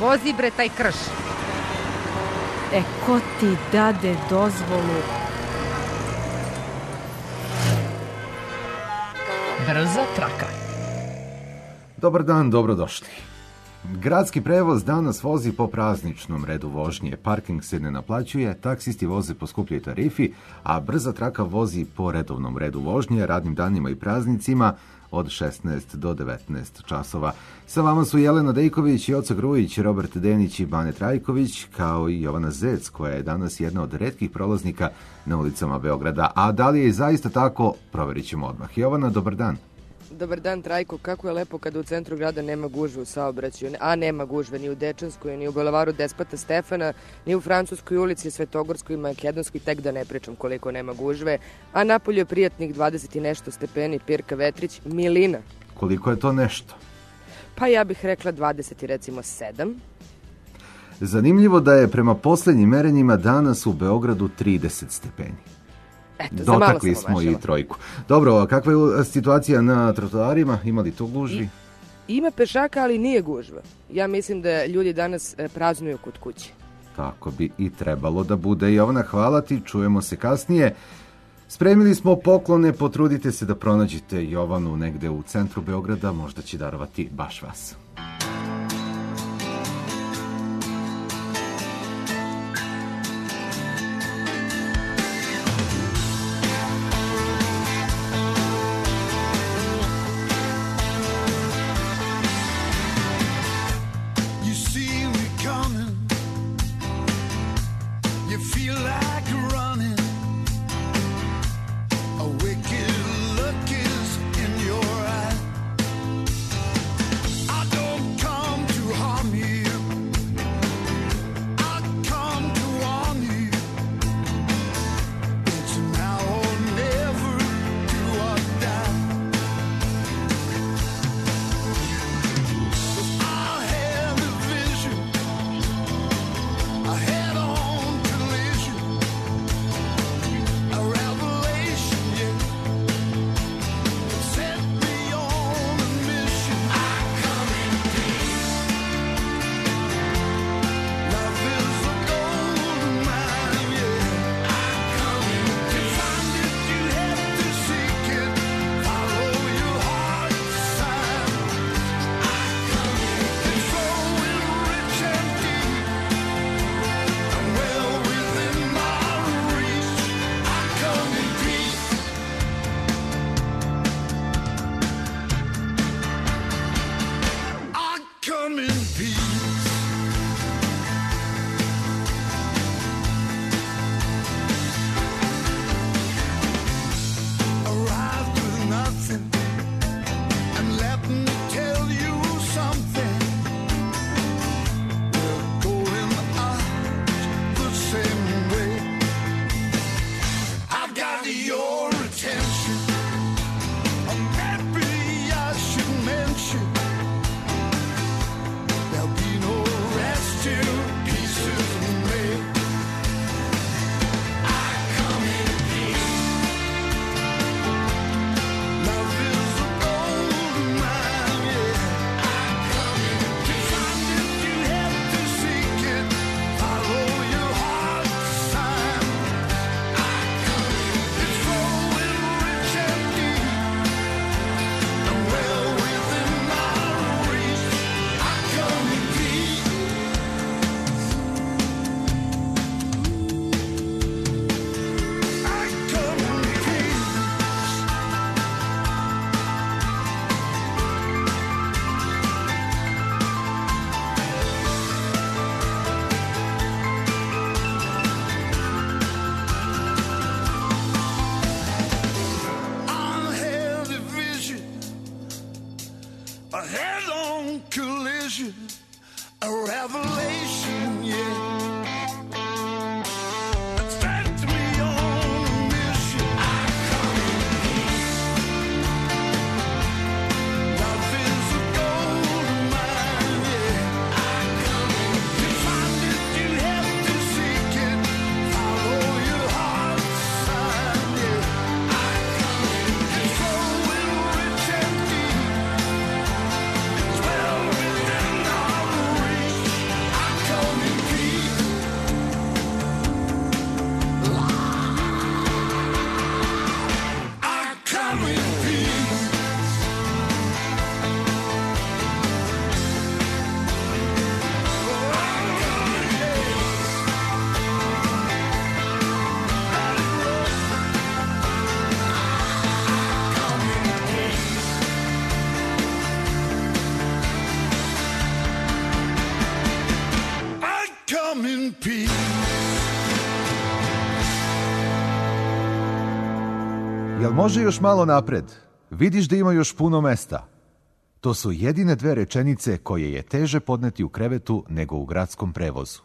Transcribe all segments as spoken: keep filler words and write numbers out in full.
vozi bre taj krš. E, ko ti dade dozvolu? Brza traka. Dobar dan, dobrodošli. Gradski prevoz danas vozi po prazničnom redu vožnje. Parking se ne naplaćuje, taksisti voze po skupljoj tarifi, a brza traka vozi po redovnom redu vožnje, radnim danima i praznicima od šesnaest do devetnaest časova. Sa vama su Jelena Dejković, Joca Grujić, Robert Denić i Bane Trajković, kao i Jovana Zec, koja je danas jedna od retkih prolaznika na ulicama Beograda. A da li je zaista tako, proverit ćemo odmah. Jovana, dobar dan. Dobar dan, Trajko. Kako je lepo kada u centru grada nema gužve u saobraćaju, a nema gužve ni u Dečanskoj, ni u bulevaru Despota Stefana, ni u Francuskoj ulici, Svetogorskoj i Makedonskoj, tek da ne pričam koliko nema gužve, a napolju je prijatnih dvadeset i nešto stepeni, pirka vetrić, milina. Koliko je to nešto? Pa ja bih rekla dvadeset i recimo sedam. Zanimljivo da je prema poslednjim merenjima danas u Beogradu trideset stepeni. Eto, dotakli smo i trojku. Dobro, a kakva je situacija na trotoarima? Ima li to gužvi? I, ima pešaka, ali nije gužva. Ja mislim da ljudi danas praznuju kod kuće. Tako bi i trebalo da bude. Jovana, hvala ti, čujemo se kasnije. Spremili smo poklone, potrudite se da pronađete Jovanu negde u centru Beograda, možda će darovati baš vas. Jel može još malo napred? Vidiš da ima još puno mesta. To su jedine dve rečenice koje je teže podneti u krevetu nego u gradskom prevozu.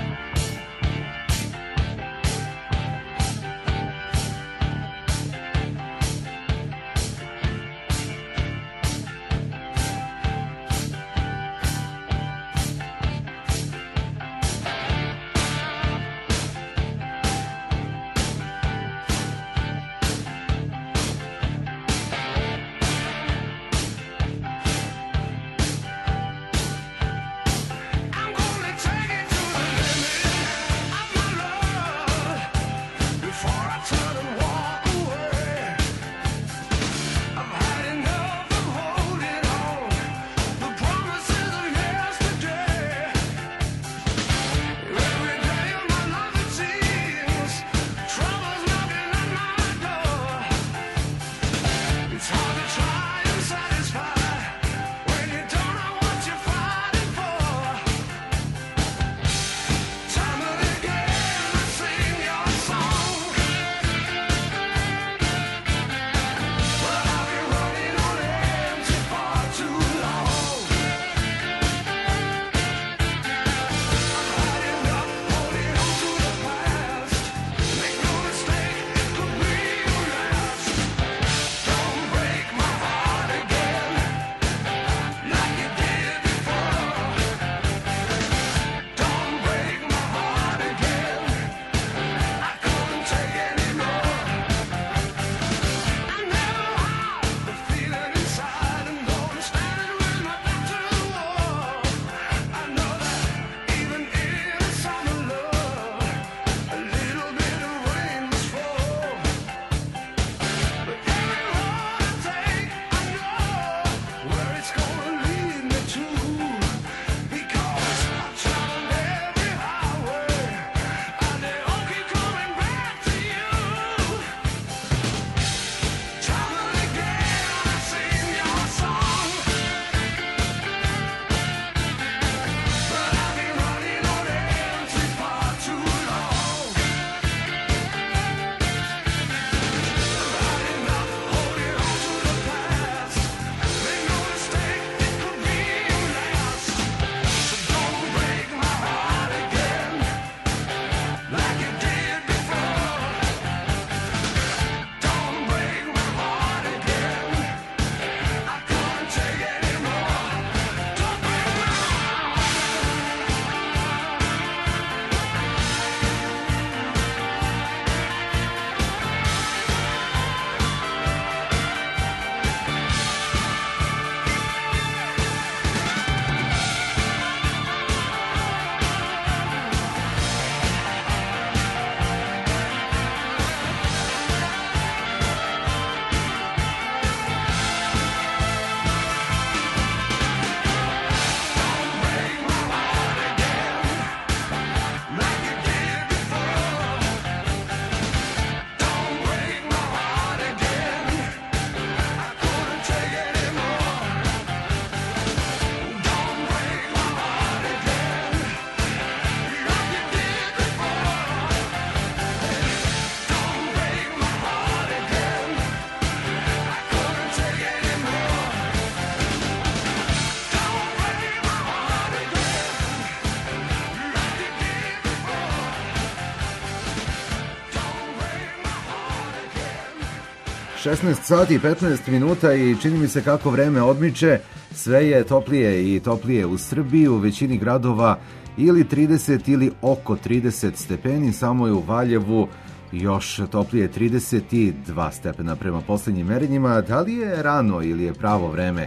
šesnaest sati i petnaest minuta i čini mi se kako vreme odmiče, sve je toplije i toplije u Srbiji, u većini gradova ili trideset ili oko trideset stepeni, samo je u Valjevu još toplije trideset dva stepena prema poslednjim merenjima. Da li je rano ili je pravo vreme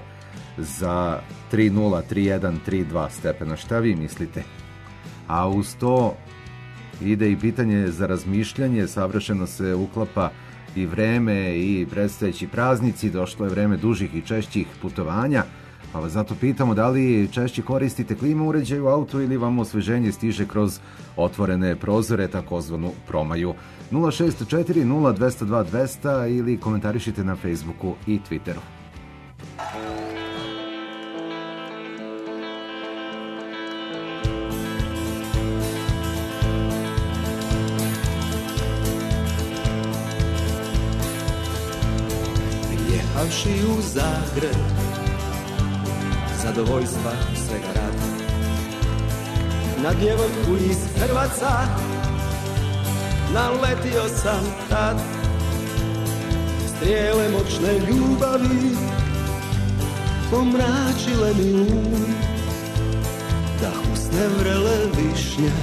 za tri nula, tri jedan, tri dva stepena? Šta vi mislite? A uz to ide i pitanje za razmišljanje, savršeno se uklapa i vreme i predstojeći praznici, došlo je vreme dužih i češćih putovanja, pa vas zato pitamo da li češće koristite klima uređaj u autu ili vam osveženje stiže kroz otvorene prozore, takozvanu promaju. nula šest četiri nula dva nula dva dva nula nula ili komentarišite na Facebooku i Twitteru. dočekavši u Zagreb zadovoljstva svega rada. Na djevojku iz Hrvaca naletio sam tad, strijele moćne ljubavi pomračile mi um, da husne vrele višnje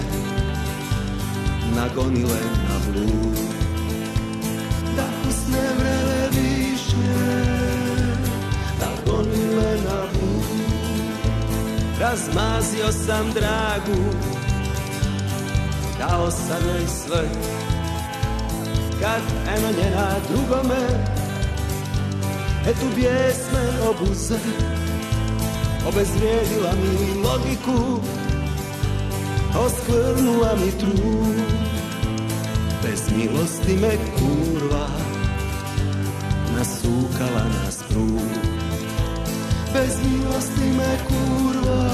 nagonile na blud. Da husne vrele višnje nagonile na blud. Razmazio sam dragu, dao sam joj sve, kad eno njena drugome etu bjesme obuze, obezvrijedila mi logiku, oskvrnula mi trud. Bez milosti me kurva nasukala na sprud. Bez milosti me kurva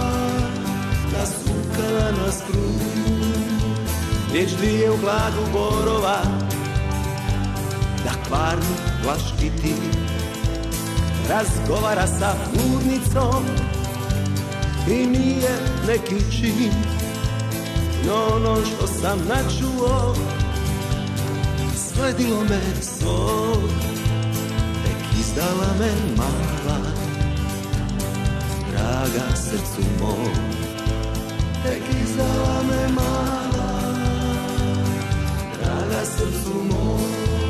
nasukala na sprud. Riječ dvije u hladu borova, da kvarnu vlaškiti, razgovara sa bludnicom i nije neki čin. No ono što sam načuo sledilo me svog, tek izdala me mala, draga srcu mom. Tek izdala me mala, draga srcu mom.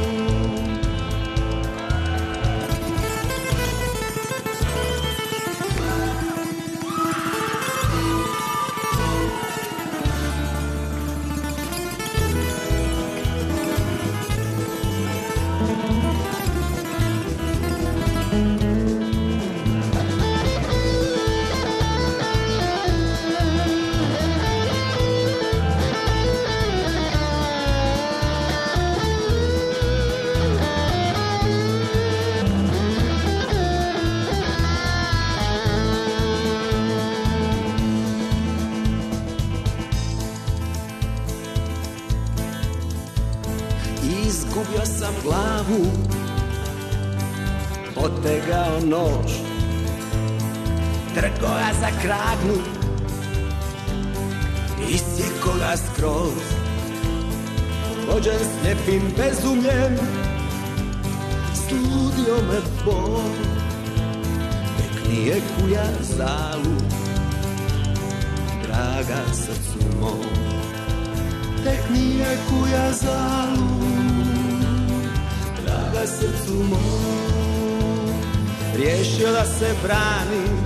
Izgubio sam glavu, potegao nož, trgo ga za kragnu, isjeko ga skroz. Vođen slijepim bezumljem, sludio me Bog, tek nije kuja zalud, draga srcu mom. Tek nije kuja zalud, draga srcu mom. Riješio da se branim,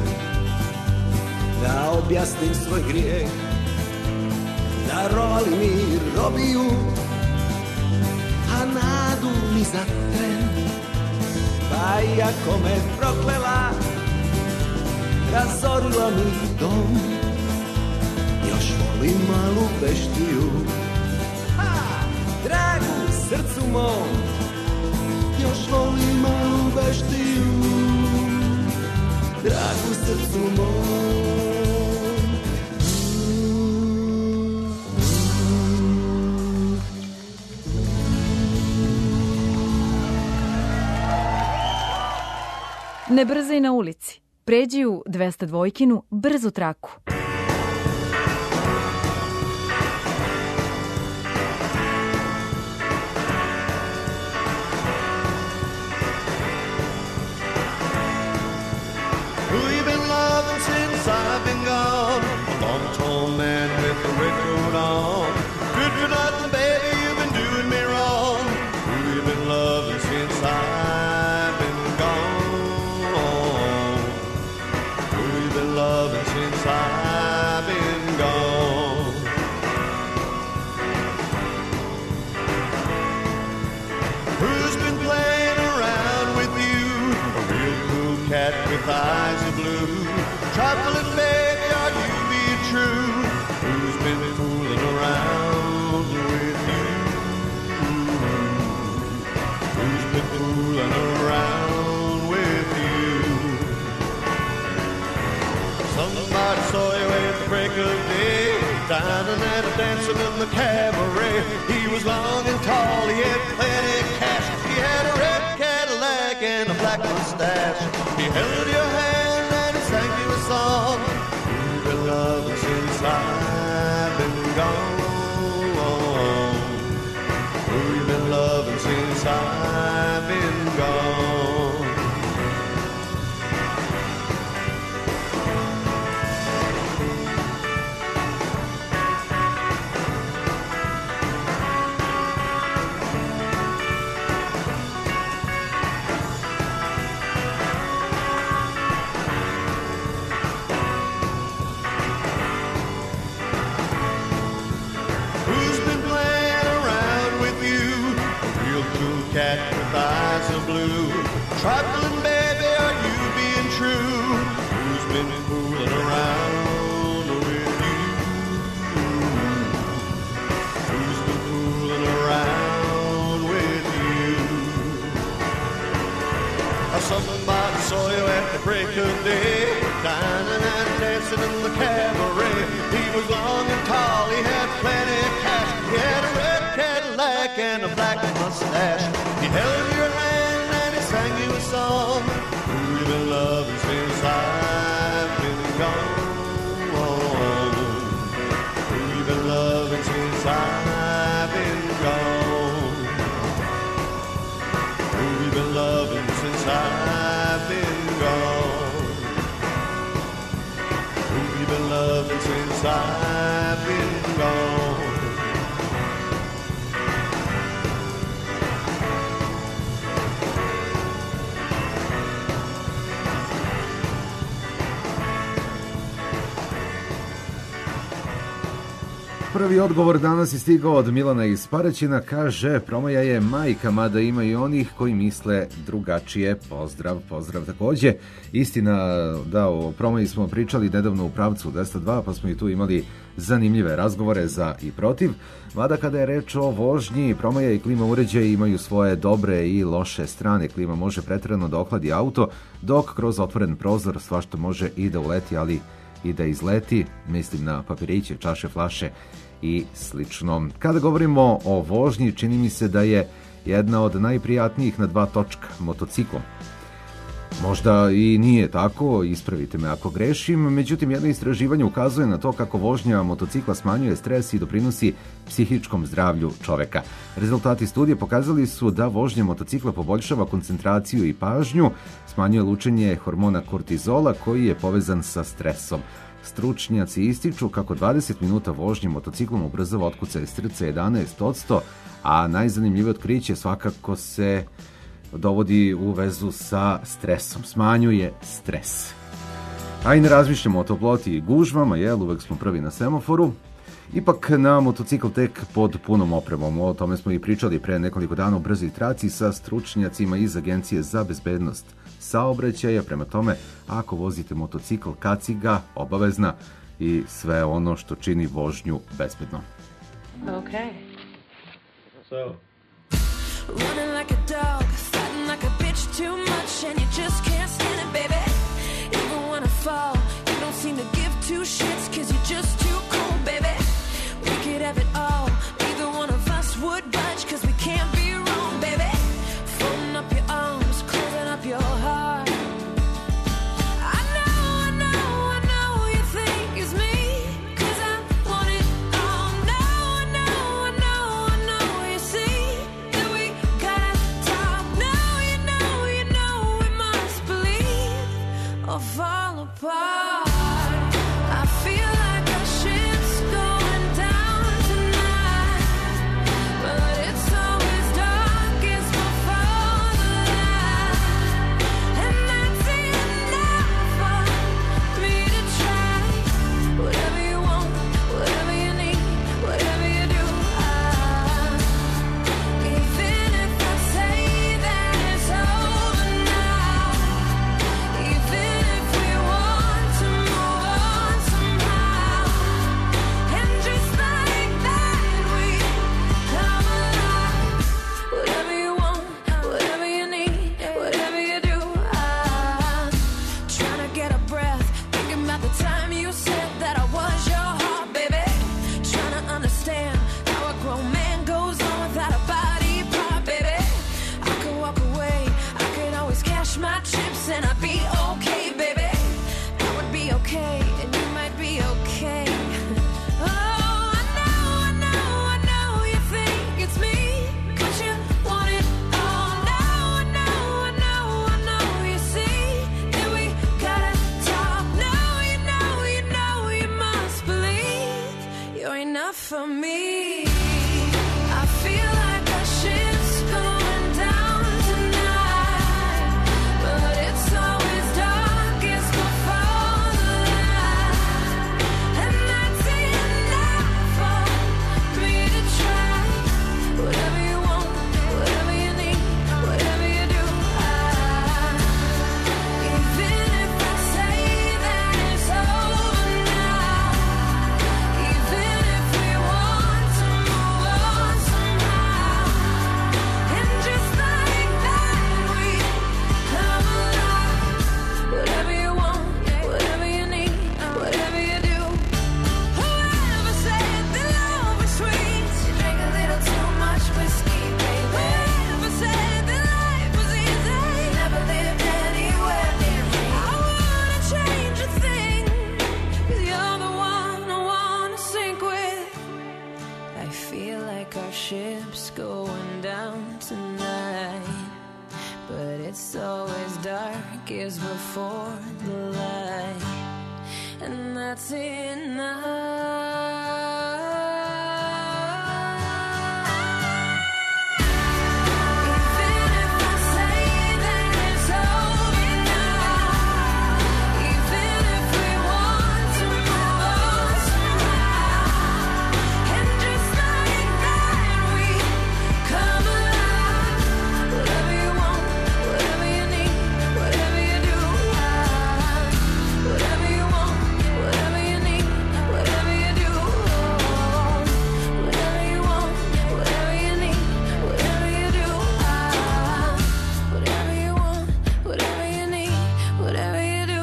da objasnim svoj grijeh, da rovali mi robiju, a nadu mi za tren. Pa iako me proklela, razorila mi dom, još volim malu veštiju, dragu srcu mom, još volim malu veštiju, dragu srcu mom. Ne brzaj na ulici, pređi u dvesta dvojkinu brzu traku. I've been gone, a long tall man with a red coat on. Good for nothing, baby, you've been doing me wrong. Who you been loving since I've been gone? Who you been loving since I've been gone? Who's been playing around with you? A real cool cat with eyes of blue. Traveling baby, are you being true? Who's been fooling around with you? Who's been fooling around with you? Somebody saw you at the break of day, dining and a dancing in the cabaret. He was long and tall, he had plenty of cash. He had a red Cadillac and a black black mustache. He held your hand and he sang you a song. We've been loving since I've been gone. We've been loving since I've been gone. Cat with eyes of blue, trifling baby, are you being true? Who's been fooling around with you? Who's been fooling around with you? Somebody saw you at the break of day, dining and dancing in the cabaret. He was long and tall, he had plenty of cash. He had a red Cadillac and a black mustache. He held your hand and he sang you a song. We've been loving since I've been gone. We've been loving since I've been gone. We've been loving since I've been gone. We've been loving since I've been gone. Prvi odgovor danas je stigao od Milana iz Paraćina, kaže promaja je majka, mada ima i onih koji misle drugačije. Pozdrav, pozdrav takođe. Istina da o promaji smo pričali nedavno u pravcu dvesta dva, pa smo i tu imali zanimljive razgovore za i protiv. Mada kada je reč o vožnji, promaja i klima uređaja imaju svoje dobre i loše strane. Klima može preterano da ohladi auto, dok kroz otvoren prozor svašta može i da uleti, ali i da izleti, mislim na papiriće, čaše, flaše i slično. Kada govorimo o vožnji, čini mi se da je jedna od najprijatnijih na dva točka, motociklom. Možda i nije tako, ispravite me ako grešim, međutim jedno istraživanje ukazuje na to kako vožnja motocikla smanjuje stres i doprinosi psihičkom zdravlju čoveka. Rezultati studije pokazali su da vožnja motocikla poboljšava koncentraciju i pažnju, smanjuje lučenje hormona kortizola koji je povezan sa stresom. Stručnjaci ističu kako dvadeset minuta vožnje motociklom ubrzava otkucaj srca jedanaest posto, a najzanimljivije otkriće svakako se dovodi u vezu sa stresom, smanjuje stres. A i ne razmišljamo o toploti i gužvama, jel, uvek smo prvi na semaforu. Ipak na motocikl tek pod punom opremom, o tome smo i pričali pre nekoliko dana u brzoj traci sa stručnjacima iz Agencije za bezbednost saobraćaja. Prema tome, ako vozite motocikl, kaciga, obavezna i sve ono što čini vožnju bezbedno. Okay. So. Running like a dog, fighting like a bitch too much, and you just can't stand it, baby. Even when I fall, you don't seem to give two shits, cause you're just too cool, baby. We could have it all, neither one of us would budge, cause we can't be wrong, baby. Folding up your arms, closing up your heart. I know, I know, I know you think it's me, cause I want it all. No, I know, I know, I know you see that we gotta talk. No, you know, you know we must believe or fall apart. I feel like our ship's going down tonight, but it's always darkest before the light, and that's enough for me to try. Whatever you want, whatever you need, whatever you do, I, even if I say that it's over now, even if we my chips and I'd be okay, baby. I would be okay, and you might be okay. Oh, I know, I know, I know you think it's me, 'cause you want it all. No, I know, I know, I know you see that we gotta talk. No, you know, you know, you must believe you're enough for me. I feel like a ship's going down tonight, but it's always darkest before the light, and that's enough for me to try. Whatever you want, whatever you need, whatever you do, I, even if I say that it's over now, even if we want to move on somehow, and just like that we come alive. Whatever you want, whatever you need, whatever you do. Whoever said that love was sweet, you drink a little too much whiskey, baby. Whoever said that life was easy, never lived anywhere near me. I wanna change a thing, 'cause you're the one I wanna sink with. I feel like our ship's going down tonight, but it's always darkest before the light, and that's enough. Even if I say that it's over now, even if we want to move on somehow, and just like that we come alive. Whatever you want, whatever you need, whatever you do, I, whatever you want, whatever you need, whatever you do, whatever you want, whatever you need, whatever you do, I, whatever you want, whatever you need, whatever you do.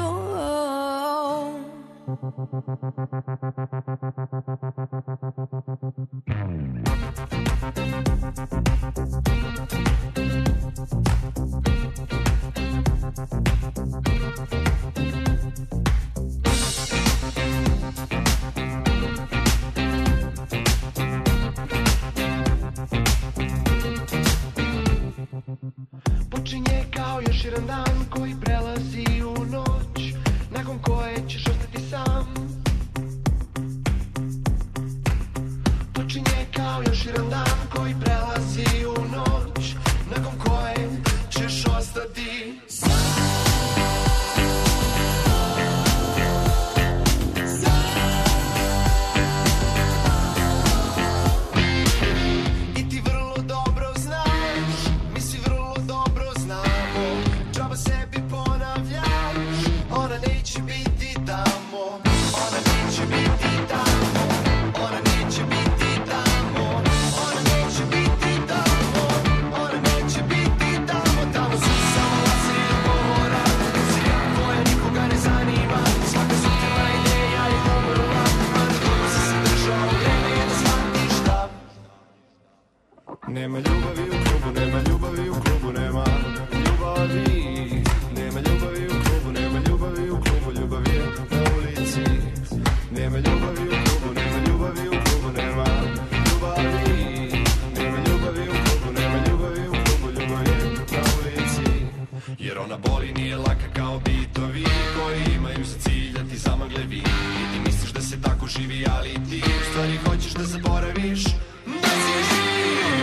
Počinje kao još jedan dan koji prelazi u noć, nakon koje ćeš ostati sam. Počinje kao još jedan dan koji prelazi u noć, nakon koje ćeš ostati sam. I ti vrlo dobro znaš, mi svi vrlo dobro znamo, džaba sebi ponavljaš, ona neće biti tamo, ona neće biti tamo, ona neće biti tamo, ona neće biti tamo, ona neće biti tamo, tamo su samo lase i govora, muzika koja nikoga ne zanima, svaka suptilna ideja je umrla, a na tomu si se držao, vreme je da shvatiš da nema ljubavi u klubu, nema ljubavi u klubu, nema ljubavi, nema ljubavi u klubu, nema ljubavi u klubu, ljubav je na ulici. Nema ljubavi u klubu, nema ljubavi u klubu, nema ljubavi, nema ljubavi u klubu, nema ljubavi u klubu, ljubav je na ulici. Jer ona boli, nije laka kao bitovi koji imaju za cilj da ti zamagle vid. I ti misliš da se tako živi, ali ti u stvari hoćeš da zaboraviš da si živ.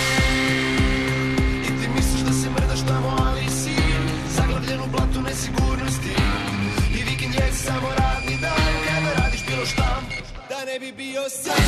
I ti misliš da se mrdaš tamo, ali si zaglavljen u blatu nesigurnosti. I vikend je samo radni dan, kada radiš bilo šta da ne bi bio sam.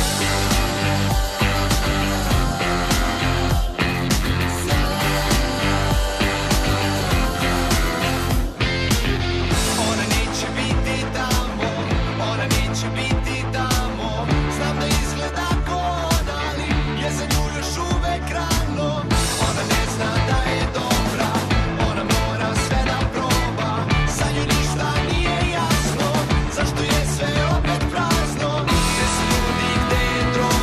Ona neće biti tamo, ona neće biti tamo. Znam da izgleda ko ona, ali je za nju još uvek rano. Ona ne zna da je dobra, ona mora sve da proba. Za nju ništa nije jasno, zašto je sve opet prazno. Gde su ljudi, gde je droga?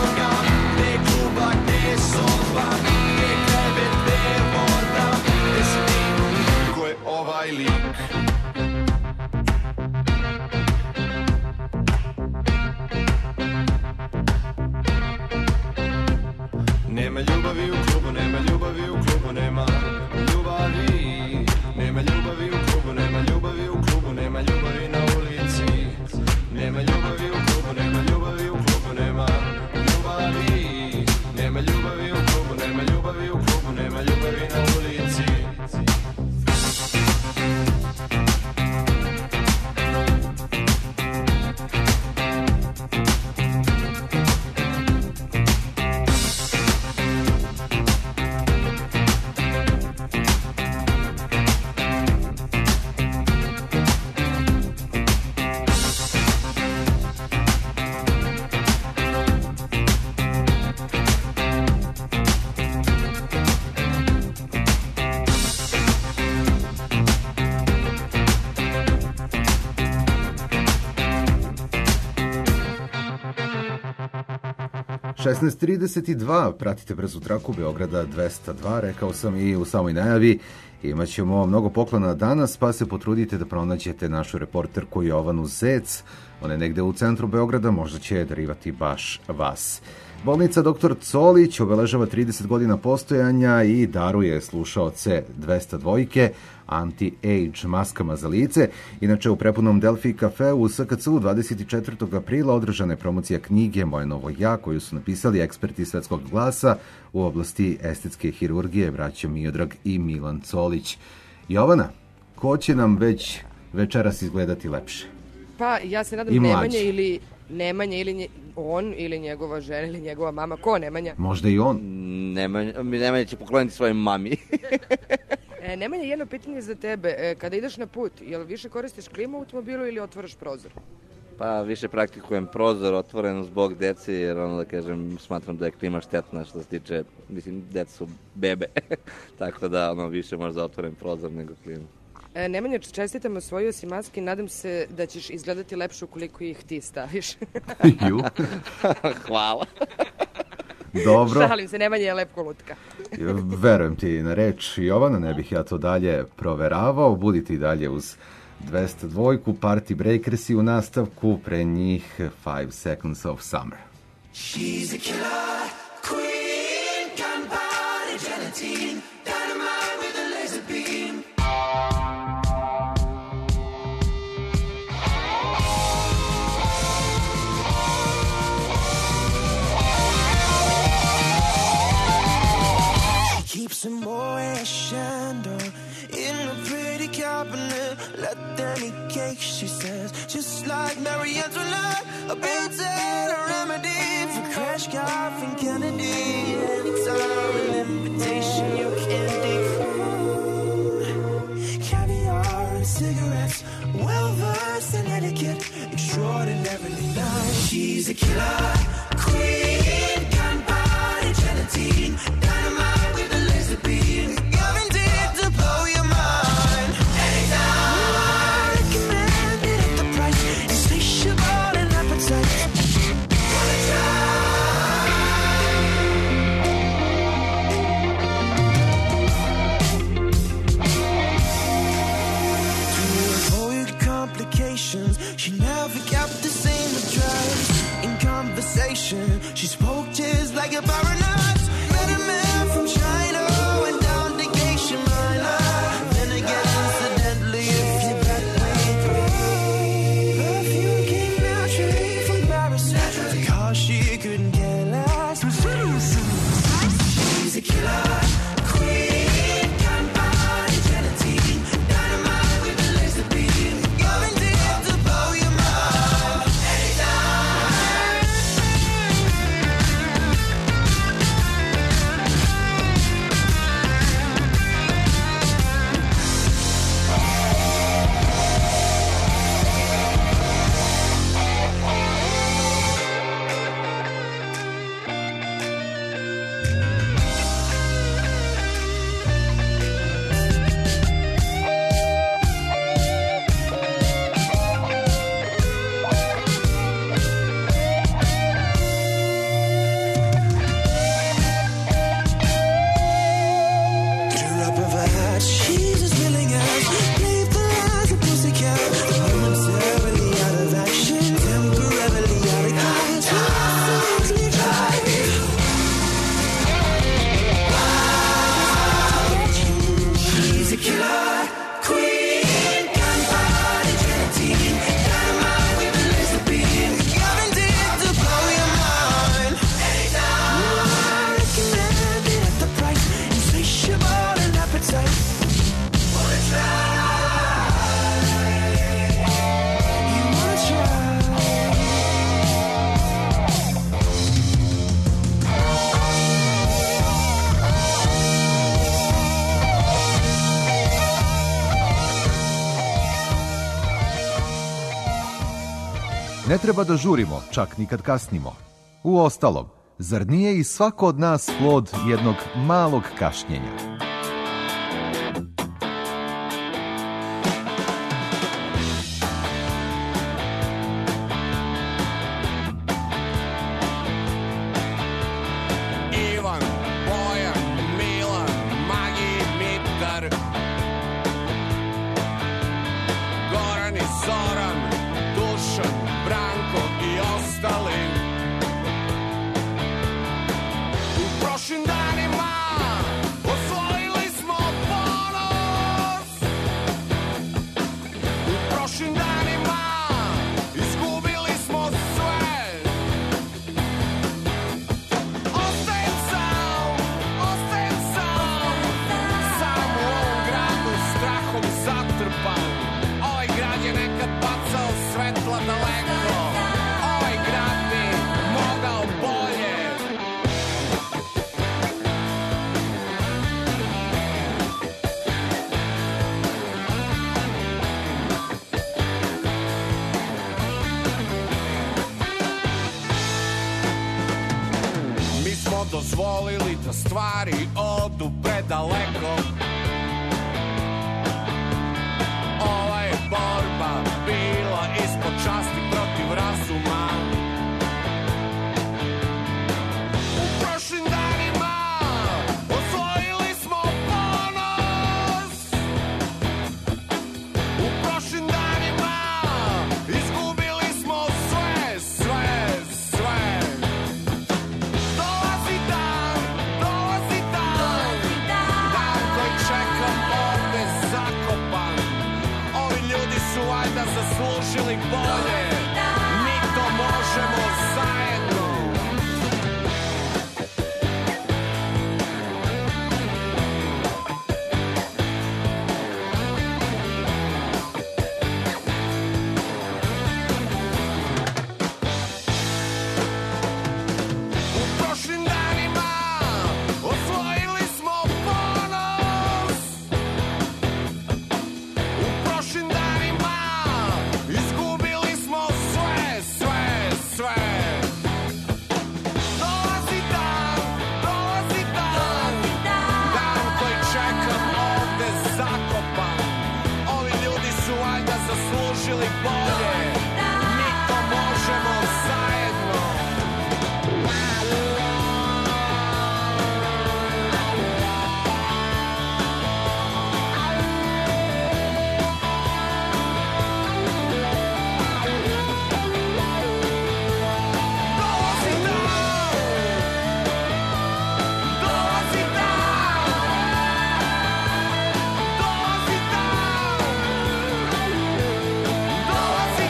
ovaj lik. Nema ljubavi u klubu, nema ljubavi u klubu, nema ljubavi. Nema ljubavi u klubu, nema ljubavi u klubu, nema ljubavi na ulici. Nema ljubavi u klubu, nema ljubavi u klubu, nema ljubavi. Nema ljubavi u klubu, nema ljubavi u klubu, nema ljubavi na ulici. šesnaest trideset dva, pratite brzu traku Beograda dvesta dva, rekao sam i u samoj najavi. Imaćemo mnogo poklona danas, pa se potrudite da pronađete našu reporterku Jovanu Zec. Ona je negde u centru Beograda, možda će darivati baš vas. Bolnica doktor Colić obeležava trideset godina postojanja i daruje slušaoce dvesta dva anti-age maskama za lice. Inače, u prepunom Delfi kafe u S K C-u dvadeset četvrtog aprila održana je promocija knjige Moje novo ja, koju su napisali eksperti svetskog glasa u oblasti estetske hirurgije, braća Miodrag i Milan Colić. Jovana, ko će nam već večeras izgledati lepše? Pa, ja se nadam Nemanja ili Nemanja ili nje, on ili njegova žena ili njegova mama. Ko Nemanja? Možda i on. Nemanja, Nemanja će pokloniti svojoj mami. e, Nemanja, jedno pitanje za tebe. E, kada ideš na put, jel više koristiš klimu u automobilu ili otvaraš prozor? Pa više praktikujem prozor otvoren zbog dece, jer ono da kažem, smatram da je klima štetna što se tiče, mislim, deca su bebe. Tako da ono više možda otvoren prozor nego klimu. E, Nemanja, čestitam, osvojio si maske i nadam se da ćeš izgledati lepše ukoliko ih ti staviš. Ju. Hvala. Dobro. Šalim se, Nemanja je lepko lutka. Verujem ti na reč, Jovana, ne bih ja to dalje proveravao. Budite i dalje uz dvesta dva, Party Breakersi u nastavku, pre njih Five Seconds of Summer. She's a killer queen, gunpowder gelatine, dynamite with a laser beam. Keeps a Moet Chandon in a pretty cabinet. Let them eat cake, she says, just like Marie Antoinette. A painted a remedy for Crash Cough and Kennedy. Anytime an invitation you can decline. Caviar and cigarettes, well versed in etiquette, extraordinarily nice. She's a killer queen, gunpowder gelatine, dynamite with a laser beam, guaranteed to blow your mind. Anytime I recommend it at the price, insatiable and appetite. Wanna try? To avoid complications, she never kept the same address. In conversation, she spoke just like a baroness. Met a man from China, went down to Geisha Minor. Then again, incidentally, if you're that way through. Perfume came naturally from Paris, because she couldn't care less. She's a killer queen, gunpowder gelatine, dynamite with a laser beam, guaranteed to blow your mind. Ne treba da žurimo, čak ni kad kasnimo. Uostalom, zar nije i svako od nas plod jednog malog kašnjenja? Ivan, Bojan, Milan, Magi, Mitar, Goran i Zoran, Dušan, Branko i ostali. U prošlim danima osvojili smo ponos. U prošlim danima izgubili smo sve. Ostajem sam, ostajem sam, sam u ovom gradu strahom zatrpan. Ovaj grad je nekad bacao svetla daleko. Ovaj grad bi mogao bolje. Mi smo dozvolili da stvari odu predaleko. Ova je borba bila ispod časti protiv razuma. U prošlim danima osvojili smo ponos. U prošlim danima izgubili smo sve, sve, sve. Dolazi dan, dolazi dan, dan koji čekam ovde zakopan. Ovi ljudi su valjda zaslužili bolje. Mi to možemo zajedno. U prošlim danima osvojili smo ponos. U prošlim danima izgubili smo sve, sve, sve. Dolazi dan, dolazi dan, dan koji čekam ovde zakopan. Ovi ljudi su valjda zaslužili bolje. Mi to možemo zajedno. Dolazi dan, dolazi dan, dolazi dan, dolazi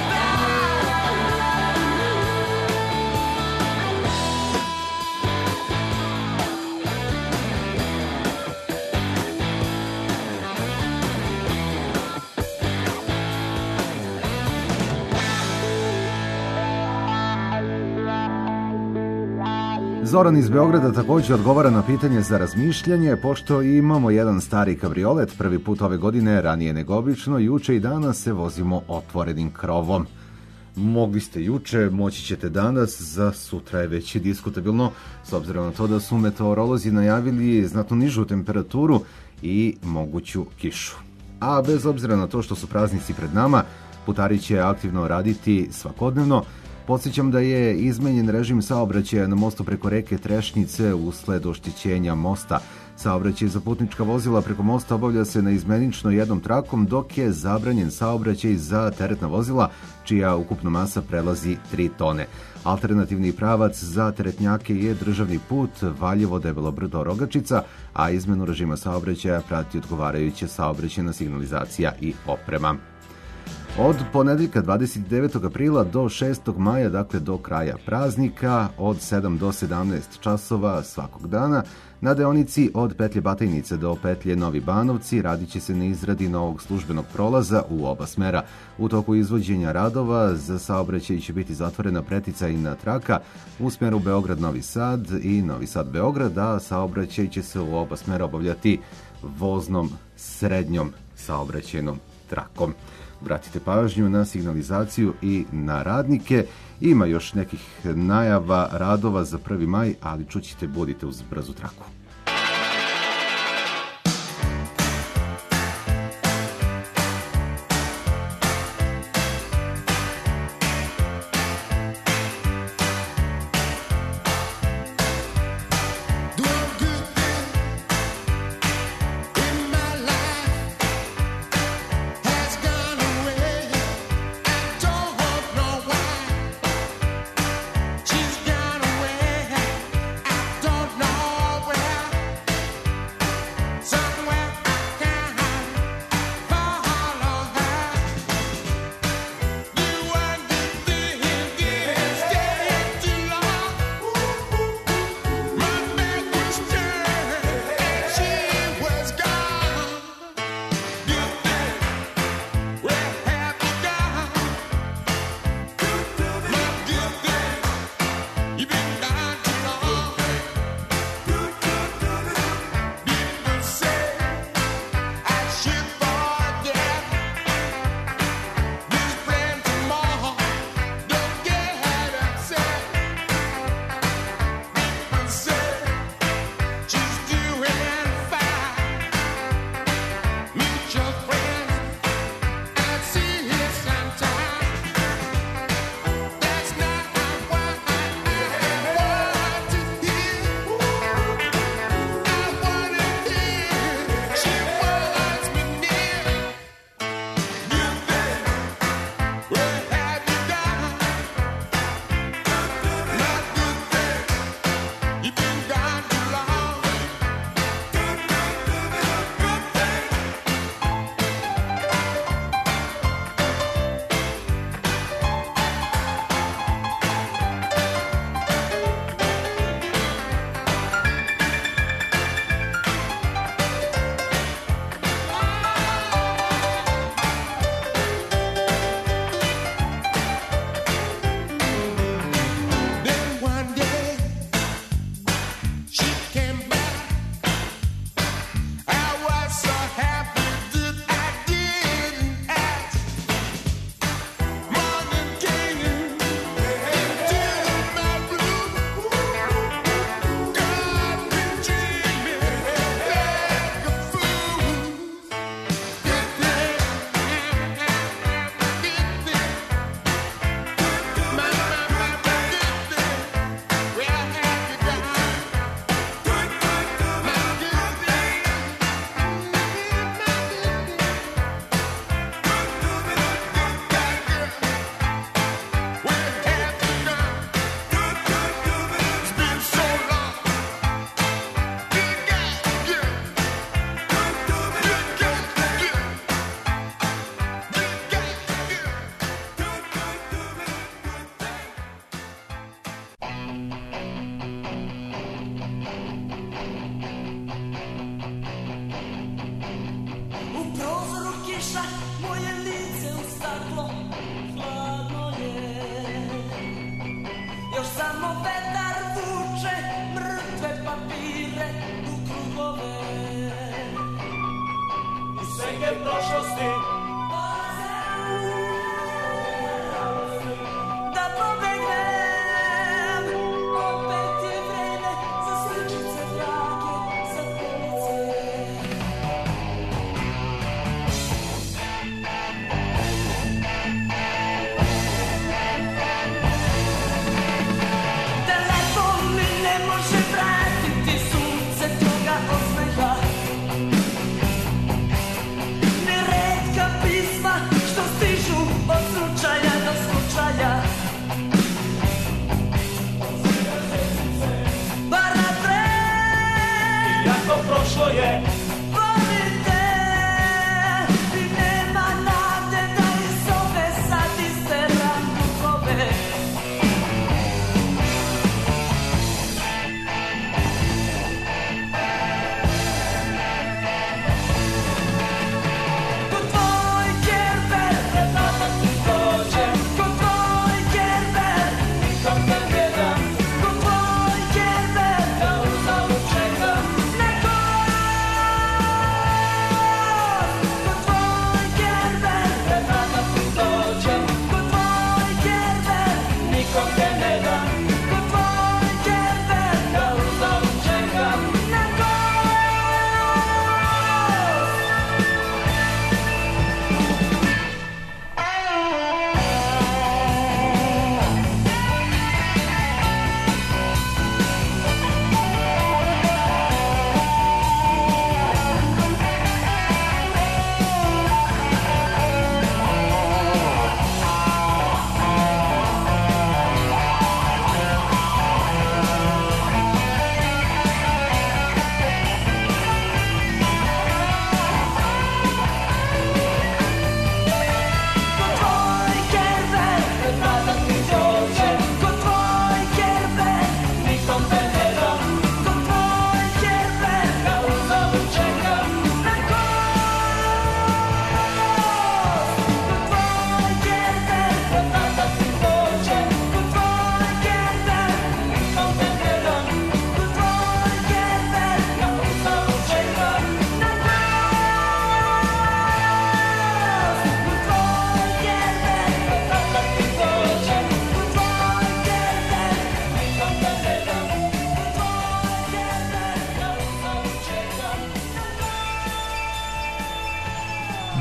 Zoran iz Beograda također odgovara na pitanje za razmišljanje, pošto imamo jedan stari kabriolet, prvi put ove godine, ranije nego obično, juče i danas se vozimo otvorenim krovom. Mogli ste juče, moći ćete danas, za sutra je već diskutabilno, s obzirom na to da su meteorolozi najavili znatno nižu temperaturu i moguću kišu. A bez obzira na to što su praznici pred nama, putari će aktivno raditi svakodnevno. Podsjećam da je izmenjen režim saobraćaja na mostu preko reke Trešnjice usled oštećenja mosta. Saobraćaj za putnička vozila preko mosta obavlja se na izmenično jednom trakom, dok je zabranjen saobraćaj za teretna vozila, čija ukupna masa prelazi tri tone. Alternativni pravac za teretnjake je državni put Valjevo-Debelo Brdo-Rogačica, a izmenu režima saobraćaja prati odgovarajuća saobraćajna signalizacija i oprema. Od ponedeljka dvadeset devetog aprila do šestog maja, dakle do kraja praznika, od sedam do sedamnaest časova svakog dana, na deonici od petlje Batajnice do petlje Novi Banovci radit će se na izradi novog službenog prolaza u oba smera. U toku izvođenja radova za saobraćaj će biti zatvorena preticajna traka u smeru Beograd-Novi Sad i Novi Sad-Beograd, a saobraćaj će se u oba smera obavljati voznom srednjom saobraćajnom trakom. Obratite pažnju na signalizaciju i na radnike. Ima još nekih najava radova za prvi maj, ali čućete, budite uz brzu traku. She's gone away. I don't know where.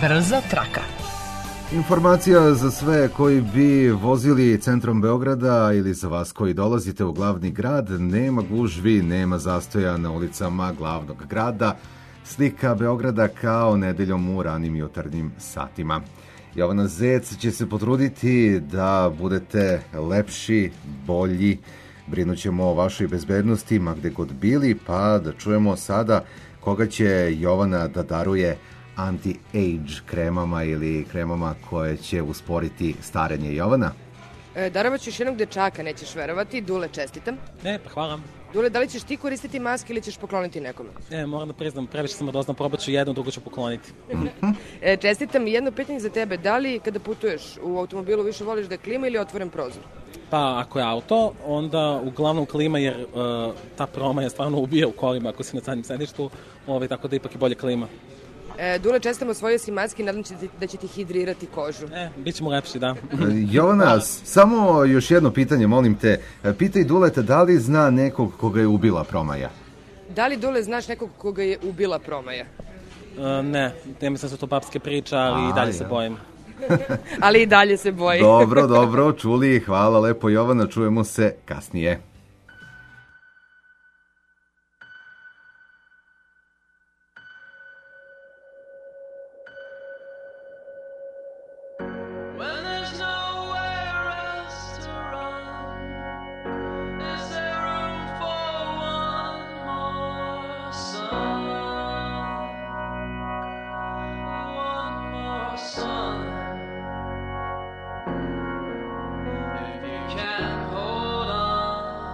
Brza traka. Informacija za sve koji bi vozili centrom Beograda ili za vas koji dolazite u glavni grad, nema gužvi, nema zastoja na ulicama glavnog grada. Slika Beograda kao nedeljom u ranim jutarnjim satima. Jovana Zec će se potruditi da budete lepši, bolji, brinut ćemo o vašoj bezbednosti, ma gde god bili, pa da čujemo sada koga će Jovana da daruje anti-age kremama ili kremama koje će usporiti starenje. Jovana? E, darovat ću još jednog dečaka, nećeš verovati. Dule, čestitam. Ne, pa hvala. Dule, da li ćeš ti koristiti maske ili ćeš pokloniti nekome? Ne, moram da priznam, previše sam odoznan, probat ću jedno, drugo ću pokloniti. e, čestitam i jedno pitanje za tebe. Da li kada putuješ u automobilu više voliš da je klima ili otvoren prozor? Pa ako je auto, onda uglavnom klima jer uh, ta promaja stvarno ubija u kolima ako si na zadnjem sedištu, ovaj, tako da ipak je bolje klima. E, Dule, čestam osvojio si maske i nadam se da će ti hidrirati kožu. E, bit ćemo lepši, da. Jovana, samo još jedno pitanje, molim te. Pitaj Duleta da li zna nekog koga je ubila promaja? Da li, Dule, znaš nekog koga je ubila promaja? Uh, ne, ne mislim da su to papske priče, ali A, i dalje ja. se bojim. Ali i dalje se boji. Dobro, dobro, čuli, hvala lepo Jovana, čujemo se kasnije. Can hold on.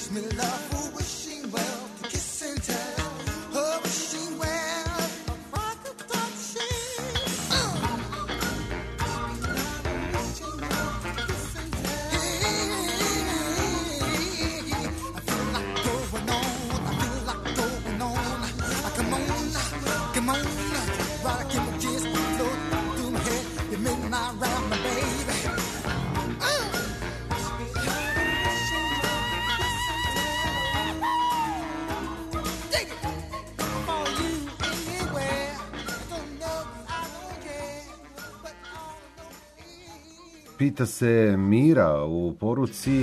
wish me love, oh, wishing well to kiss and tell. Oh, wishing well, I could touch it. Come on, rock him with kiss, float through my head, you midnight round my baby. Uh. Dig it for you anywhere. I don't know, I don't care, but all I know is. Pita se Mira u poruci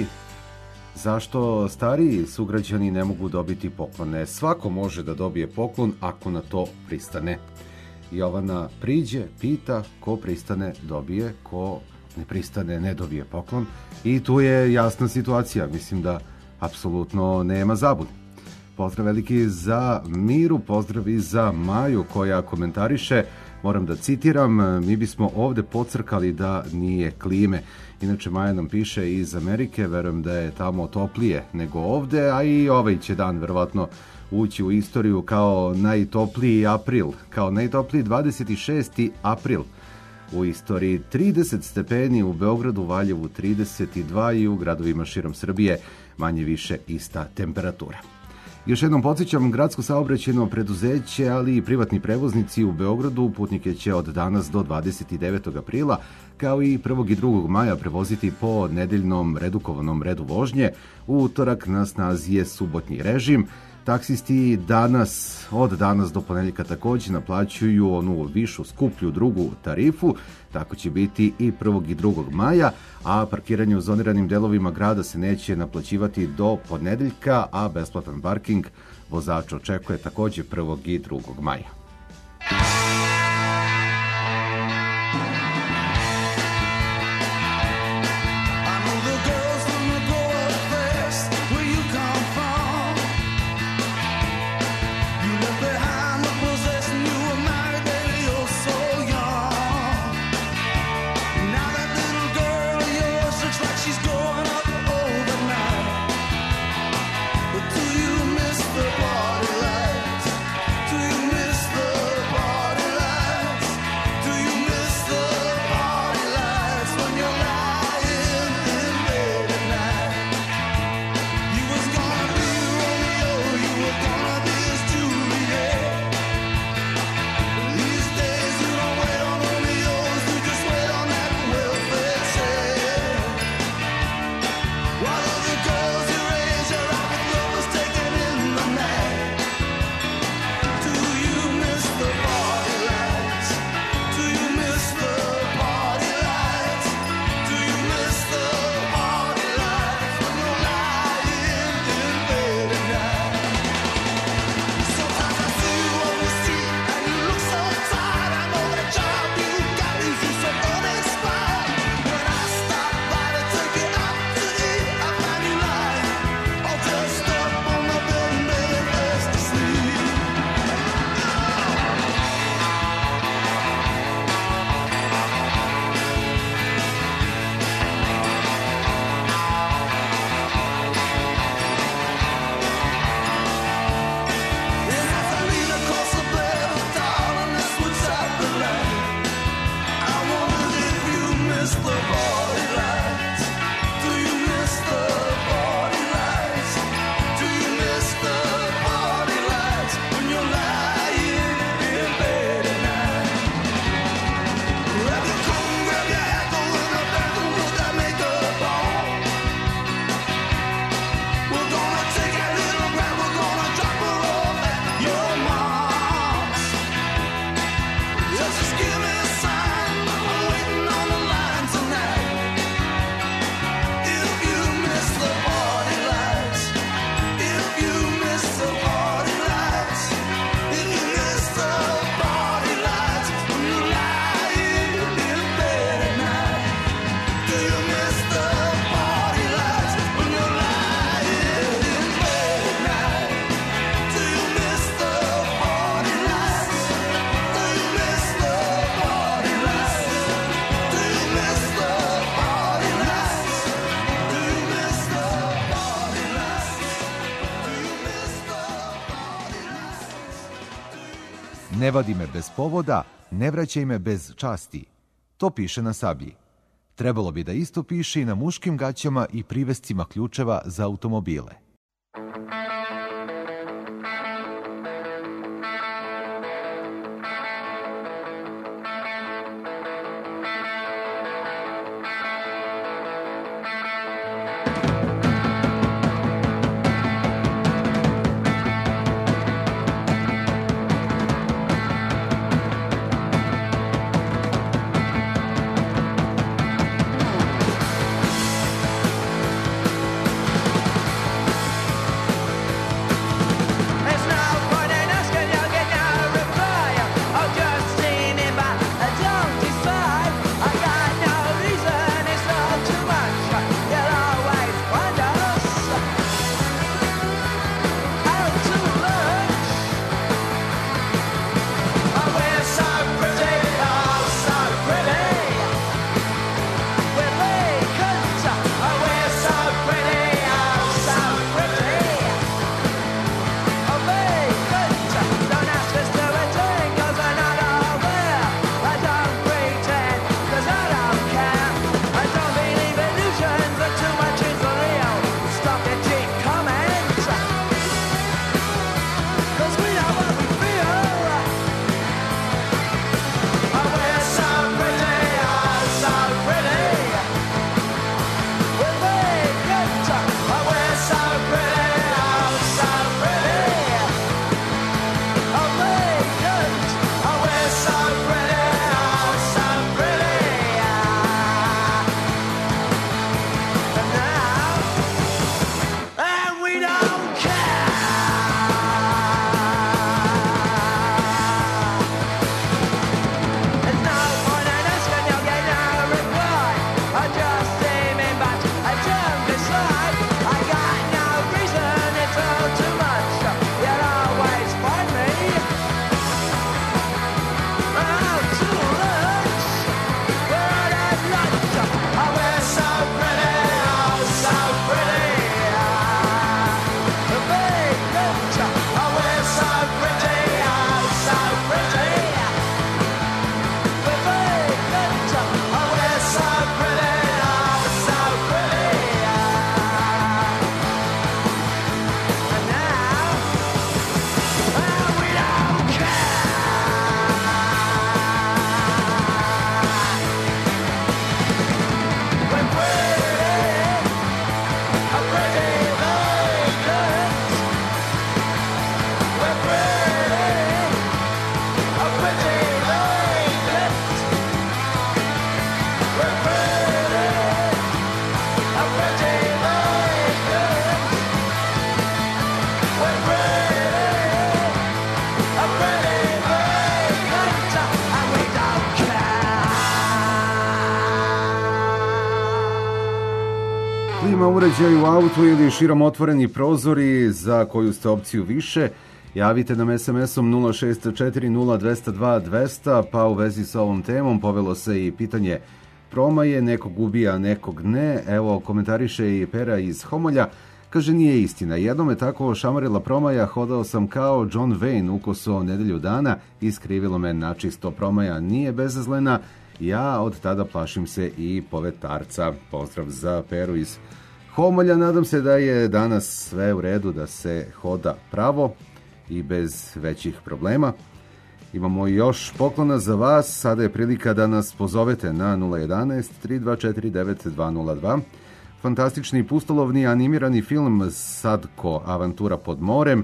zašto stariji sugrađani ne mogu dobiti poklone. Svako može da dobije poklon ako na to pristane. Jovana priđe, pita, ko pristane dobije, ko ne pristane ne dobije poklon. I tu je jasna situacija, mislim da apsolutno nema zabune. Pozdrav veliki za Miru, pozdrav i za Maju koja komentariše, moram da citiram, mi bismo ovde pocrkali da nije klime. Inače, Maja nam piše iz Amerike, verujem da je tamo toplije nego ovde, a i ovaj će dan verovatno ući u istoriju kao najtopliji april, kao najtopliji dvadeset šesti april u istoriji. trideset stepeni u Beogradu, Valjevu trideset dva i u gradovima širom Srbije manje više ista temperatura. Još jednom podsjećam, gradsko saobraćajno preduzeće, ali i privatni prevoznici u Beogradu putnike će od danas do dvadeset devetog aprila, kao i prvog i drugog maja prevoziti po nedeljnom redukovanom redu vožnje. U utorak na snazi je subotnji režim. Taksisti danas, od danas do ponedjeljka takođe naplaćuju onu višu, skuplju drugu tarifu, tako će biti i prvog i drugog maja, a parkiranje u zoniranim delovima grada se neće naplaćivati do ponedjeljka, a besplatan parking vozač očekuje takođe prvog i drugog maja. Do you miss the party lights? Do you miss the Ne vadi me bez povoda, ne vraćaj me bez časti. To piše na sablji. Trebalo bi da isto piše i na muškim gaćama i privescima ključeva za automobile. Klima uređaj u autu ili širom otvoreni prozori, za koju ste opciju više, javite nam es em esom nula šest četiri nula dva nula dva dva nula nula, pa u vezi sa ovom temom povelo se i pitanje promaje, nekog ubija, nekog ne. Evo, komentariše i Pera iz Homolja, kaže nije istina. Jednom me tako šamarila promaja, hodao sam kao John Wayne ukoso nedelju dana i skrivilo me načisto. Promaja nije bezazlena, ja od tada plašim se i povetarca. Pozdrav za Peru iz Homolja, nadam se da je danas sve u redu, da se hoda pravo i bez većih problema. Imamo još poklona za vas, sada je prilika da nas pozovete na nula jedan tri dva četiri devet dva nula dva. Fantastični pustolovni animirani film Sadko, avantura pod morem,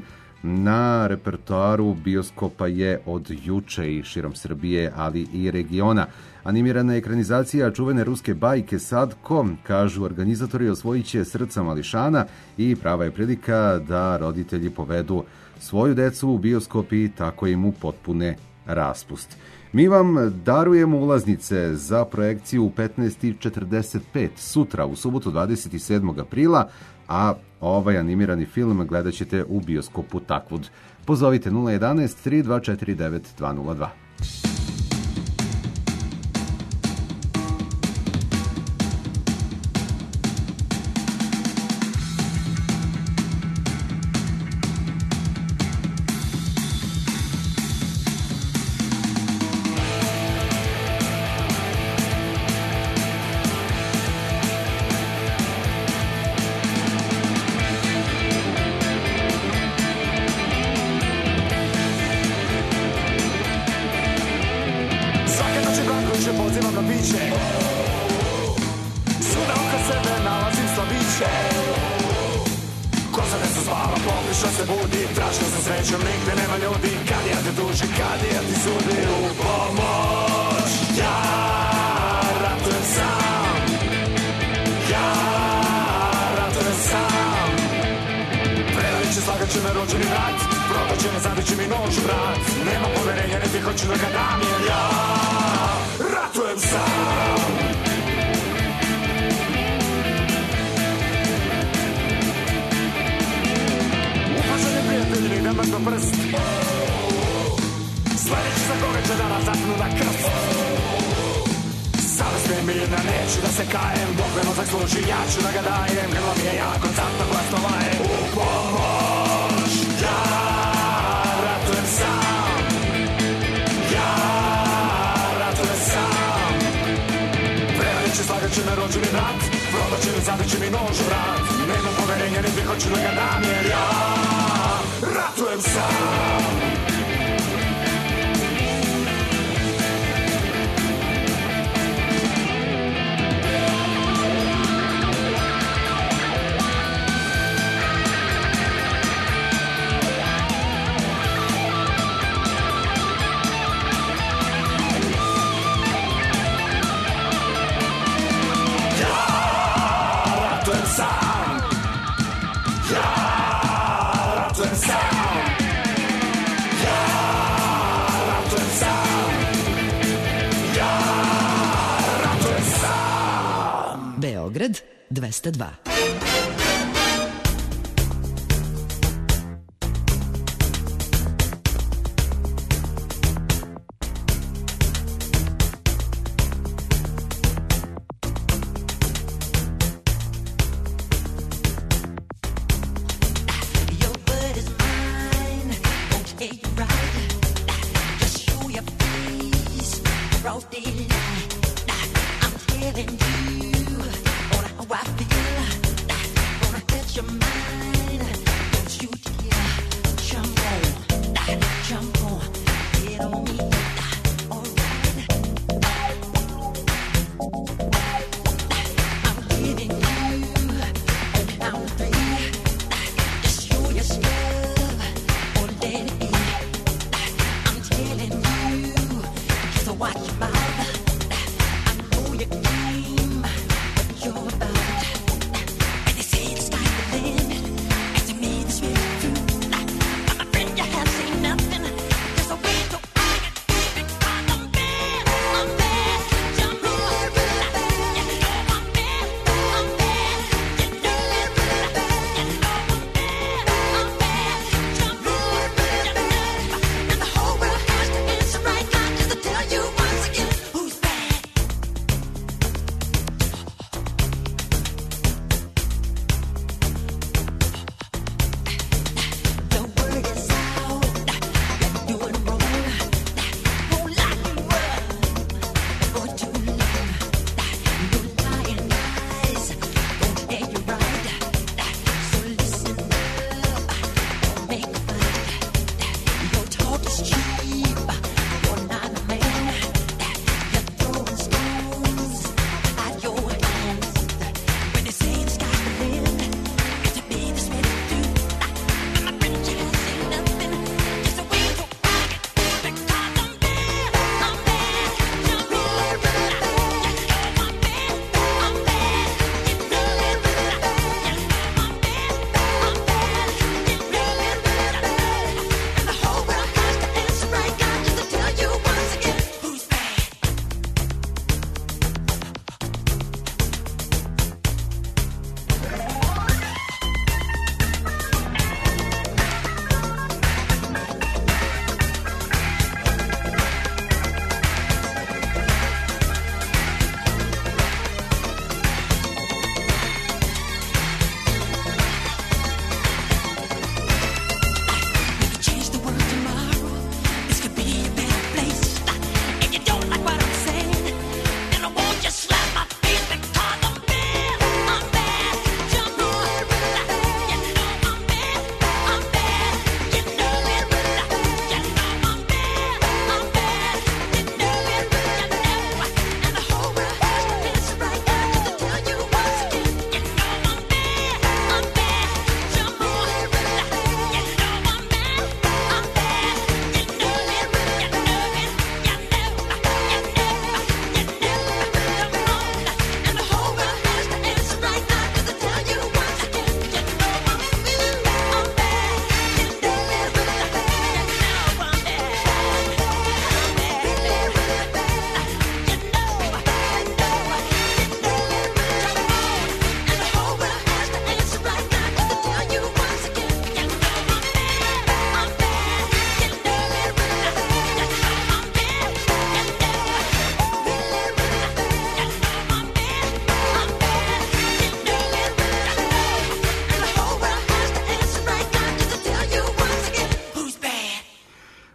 na repertoaru bioskopa je od juče i širom Srbije, ali i regiona. Animirana ekranizacija čuvene ruske bajke Sadko, kažu organizatori, osvojit će srca mališana i prava je prilika da roditelji povedu svoju decu u bioskop i tako im upotpune raspust. Mi vam darujemo ulaznice za projekciju u petnaest i četrdeset pet sutra, u subotu dvadeset sedmog aprila, a ovaj animirani film gledat ćete u bioskopu Takvud. Pozovite nula jedan tri dva četiri devet dva nula dva. pozivam na biće. Svuda oko sebe nalazim slabiće. Kosa ne se zvala, popiša se budi. Tražio sam srećom, nigde nema ljudi. Kad ja te tuži, kad ja ti sudi. U pomoć, ja ratujem sam. Ja ratujem sam. Prevarit će, slagat će me rođeni brat. Prodat će me, zabit će mi nož u vrat. Nema poverenja, niti hoću da ga dam. Jer ja ratujem sam. Upaženi prijatelji, nigde mrtno prst. Sledeći za koga će danas zatknu na krst. Savest mi je mirna, neću da se kajem. Bog me mozak služi, ja ću da ga dajem. Grlo mi je jako, zato glasno lajem. U pomoć, ja ratujem sam. Ja ratujem sam. Prevarit će, slagat će me rođeni brat. Prodat će mi, zabit će mi nož u vrat. Nema poverenja, niti hoću da ga dam. Jer ja ratujem sam. Beograd dvesta dva.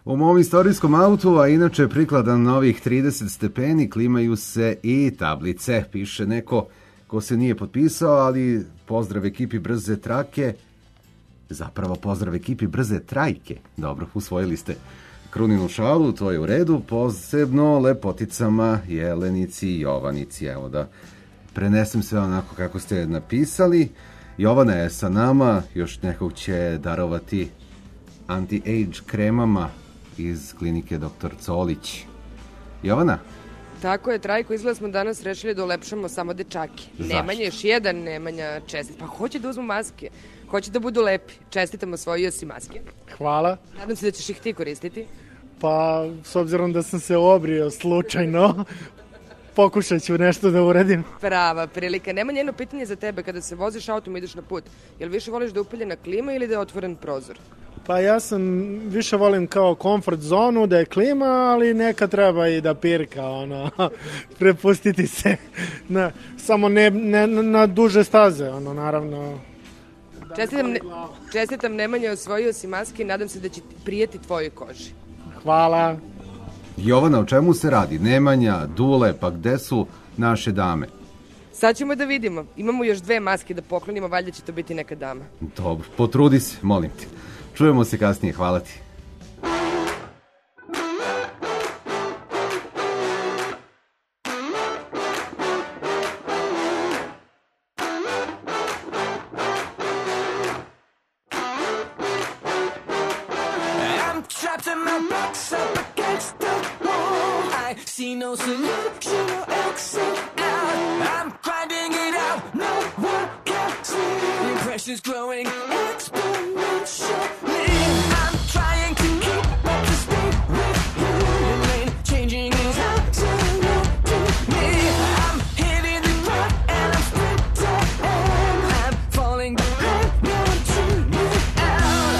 U mom istorijskom autu, a inače prikladan novih trideset stepeni, klimaju se i tablice. Piše neko ko se nije potpisao, ali pozdrav ekipi Brze trake. Zapravo pozdrav ekipi Brze trajke. Dobro, usvojili ste Kruninu šalu, to je u redu. Posebno lepoticama Jelenici i Jovanici. Evo da prenesem sve onako kako ste napisali. Jovana je sa nama, još nekog će darovati anti-age kremama iz klinike doktor Colić. Jovana? Tako je, Trajko, izgleda smo danas rešili da ulepšamo samo dečake. Zašto? Nemanja još jedan, Nemanja čestit. Pa hoće da uzmu maske, hoće da budu lepi. Čestitamo, osvojio si maske. Hvala. Nadam se da ćeš ih ti koristiti. Pa, s obzirom da sam se obrio slučajno, pokušat ću nešto da uradim. Prava prilika. Nemanja, jedno pitanje za tebe. Kada se voziš autom i ideš na put, jel više voliš da je upaljena klima ili da je otvoren prozor? Pa ja sam, više volim kao comfort zonu, da je klima, ali neka treba i da pirka, ono, prepustiti se, na, samo ne, ne na duže staze, ono, naravno. Čestitam, ne, čestitam Nemanja, osvojio si maske i nadam se da će prijeti tvojoj koži. Hvala. Jovana, o čemu se radi? Nemanja, Dule, pa gde su naše dame? Sad ćemo da vidimo. Imamo još dve maske da poklonimo, valjda će to biti neka dama. Dobro, potrudi se, molim te. Čujemo se kasnije, hvala ti. I'm trapped in my box up against the wall. I see no solution or exit out. I'm grinding it out, no one can see. The pressure's growing exponentially. I'm trying to keep up to speed with you. The lane changing is absolute to me. I'm hitting the ground and I'm sprinting. I'm falling behind, no one to me out.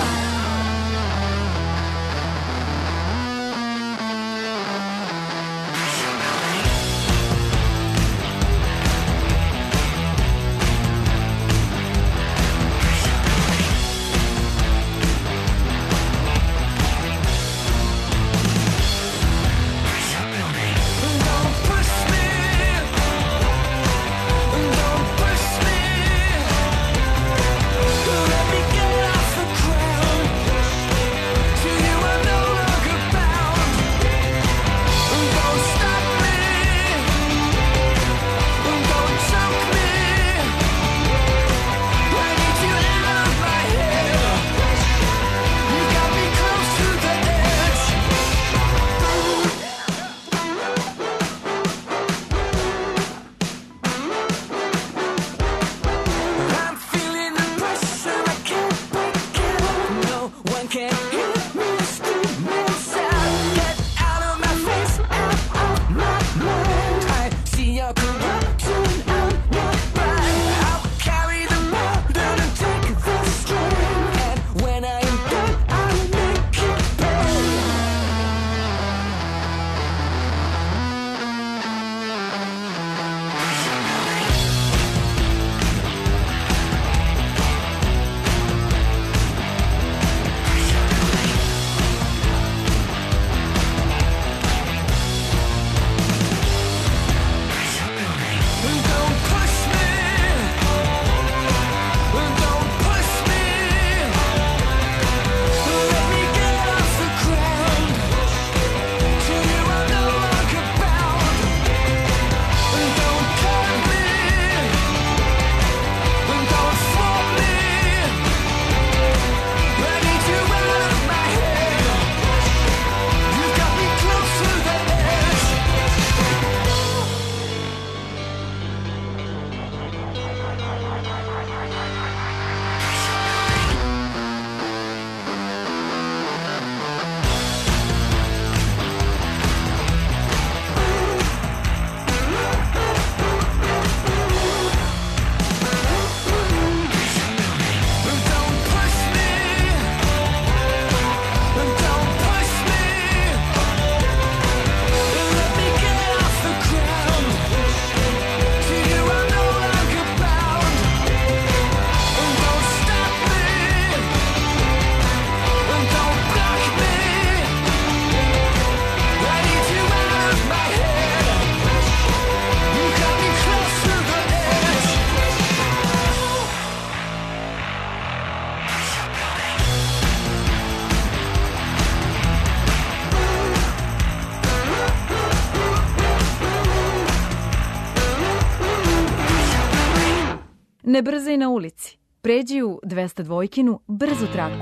Ne brzaj na ulici. Pređi u dvesta dvojkinu brzu traku.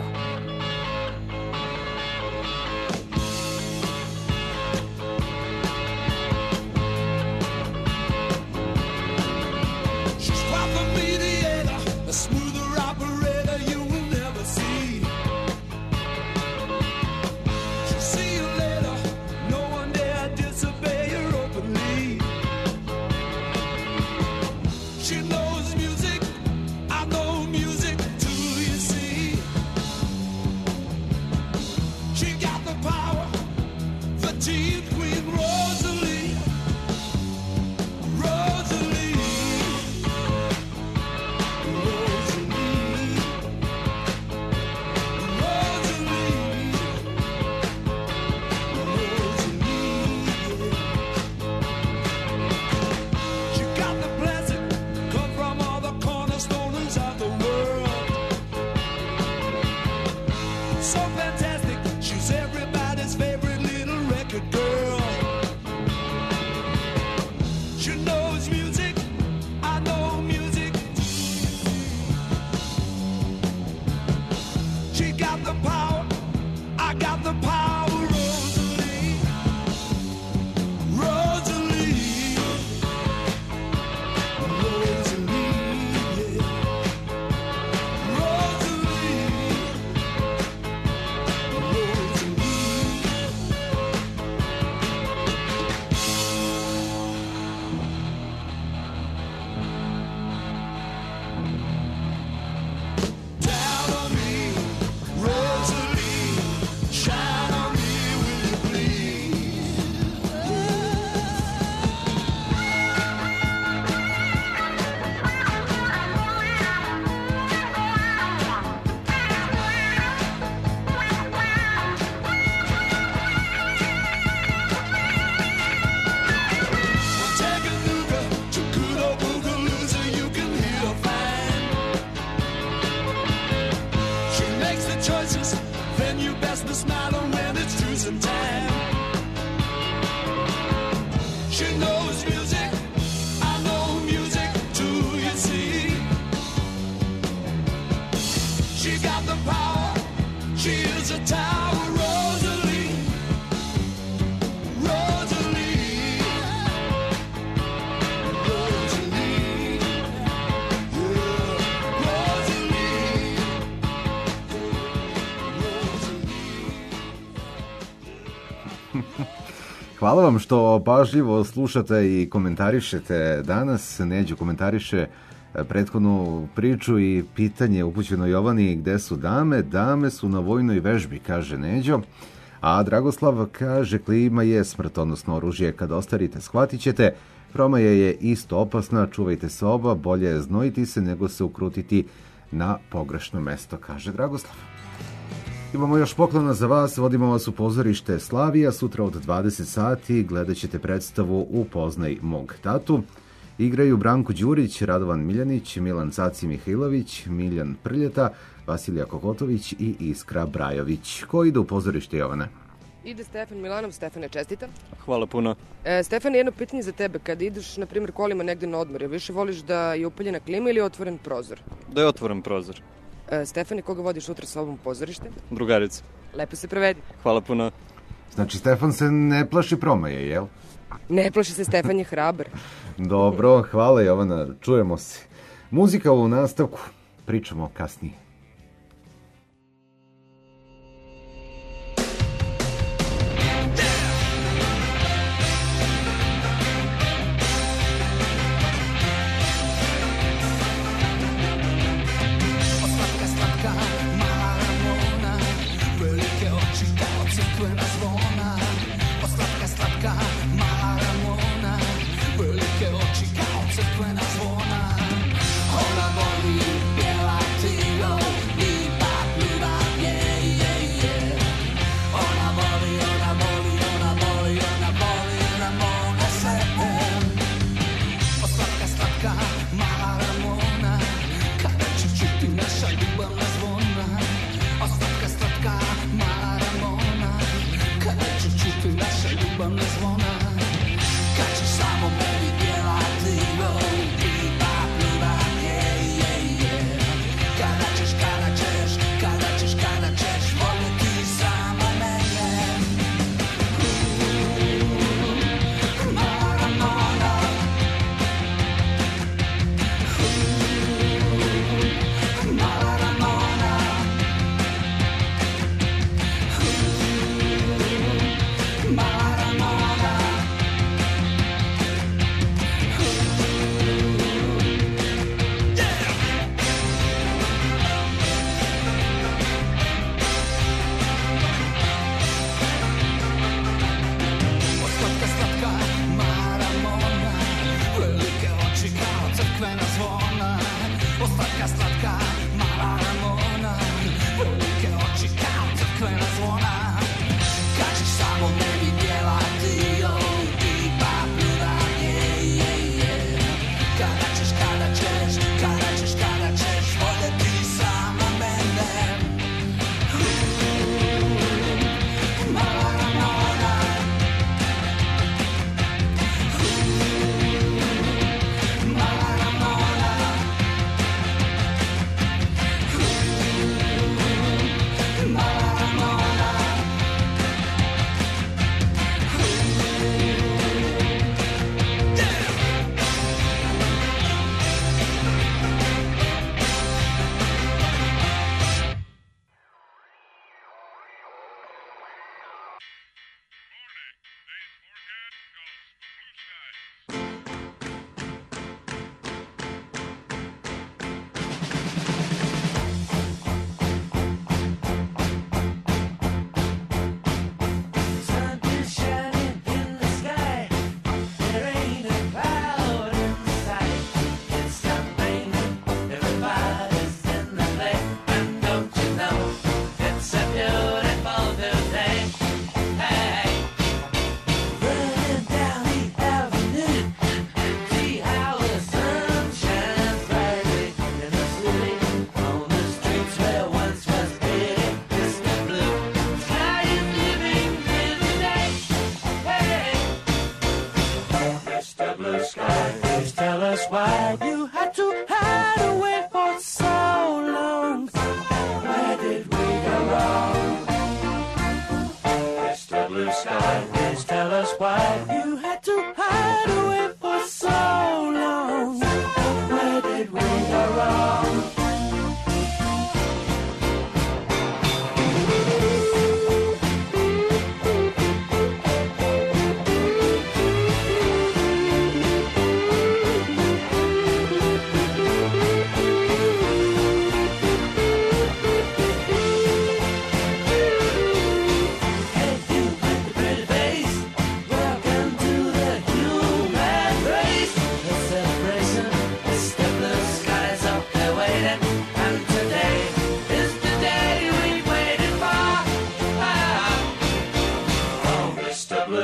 She's quite the mediator, a smoother operator you will never see. She'll see you later, no one dare disobey her openly. She knows music, I know music too, you see. She got the power, the teen queen Rosalie. Rosalie. She got the blessing, come from all the cornerstoners of the world. So fantastic, she's everybody's favorite little record girl. She knows music, I know music. She got the power, I got the power, Rosalie. Rosalie. Rosalie, yeah. Rosalie. Down on me, Rosalie. Shine on me, will you please? Chattanooga to good old Boogalooza, you can hear her fine. She makes the choices, then you best be smiling when it's choosing time. She knows music, I know music too, you see. She got the power, she is a tower, Rosalie. Rosalie. Rosalie. Yeah. Rosalie. Hvala vam što pažljivo slušate i komentarišete danas. Neđo komentariše e, prethodnu priču i pitanje upućeno Jovani gde su dame. Dame su na vojnoj vežbi, kaže Neđo. A Dragoslav kaže klima je smrtonosno oružje. Kad ostarite, shvatit ćete. Promaja je isto opasna, čuvajte se oba, bolje je znojiti se nego se ukrutiti na pogrešno mesto, kaže Dragoslav. Imamo još poklona za vas, vodimo vas u pozorište Slavija, sutra od dvadeset sati gledat ćete predstavu Upoznaj mog tatu. Igraju Branko Đurić, Radovan Miljanić, Milan Caci Mihajlović, Miljan Prljeta, Vasilija Kokotović i Iskra Brajović. Ko ide u pozorište, Jovane? Ide Stefan Milanov. Stefane, čestitam. Hvala puno. E, Stefane, jedno pitanje za tebe. Kada ideš, na primjer, kolima negde na odmor, jel više voliš da je upaljena klima ili je otvoren prozor? Da je otvoren prozor. E, Stefane, koga vodiš sutra sa ovom pozorište? Drugarica. Lepo se provedi. Hvala puno. Znači, Stefan se ne plaši promaje, jel? Ne plaši se, Stefan je hrabar. Dobro, hvala Jovana, čujemo se. Muzika u nastavku, pričamo kasnije. Slatka, slatka, mala Ramona, velike oči kao crkvena zvona. O slatka, slatka, mala Ramona, velike oči kao crkvena zvona. Ona voli pjevati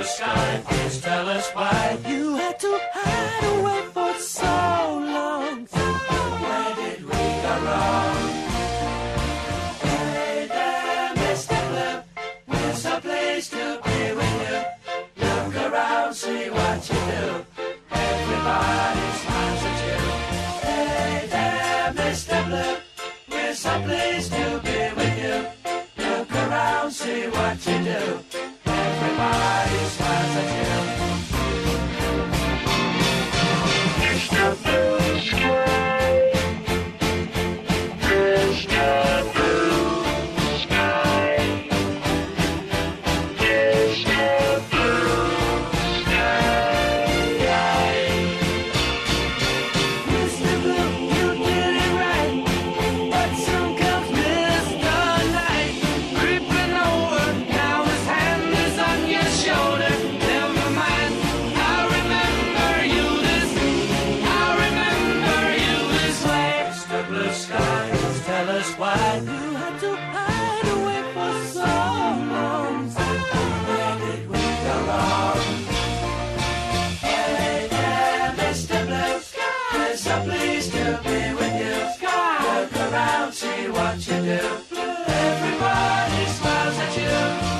blue sky. Please tell us why you had to hide away for so long. Where did we go wrong? Hey there, Mister Blue, we're so pleased to be with you. Look around, see what you do. Everybody smiles at you. Hey there, Mister Blue, we're so pleased to be with you. Look around, see what you do. Everybody smiles at you. Mister Blue Sky, Mister Blue Sky, Mister Blue Sky. Mister Blue, you did it right, but soon comes Mister Night, creeping over. Now his hand is on your shoulder. Never mind, I remember you this, I remember you this way. Mister Blue Sky, tell us why you had to hide away for so long. Where did we go wrong? Hey there, Mister Blue Sky, we're so pleased to be with you. Look around, see what you do. Everybody smiles at you.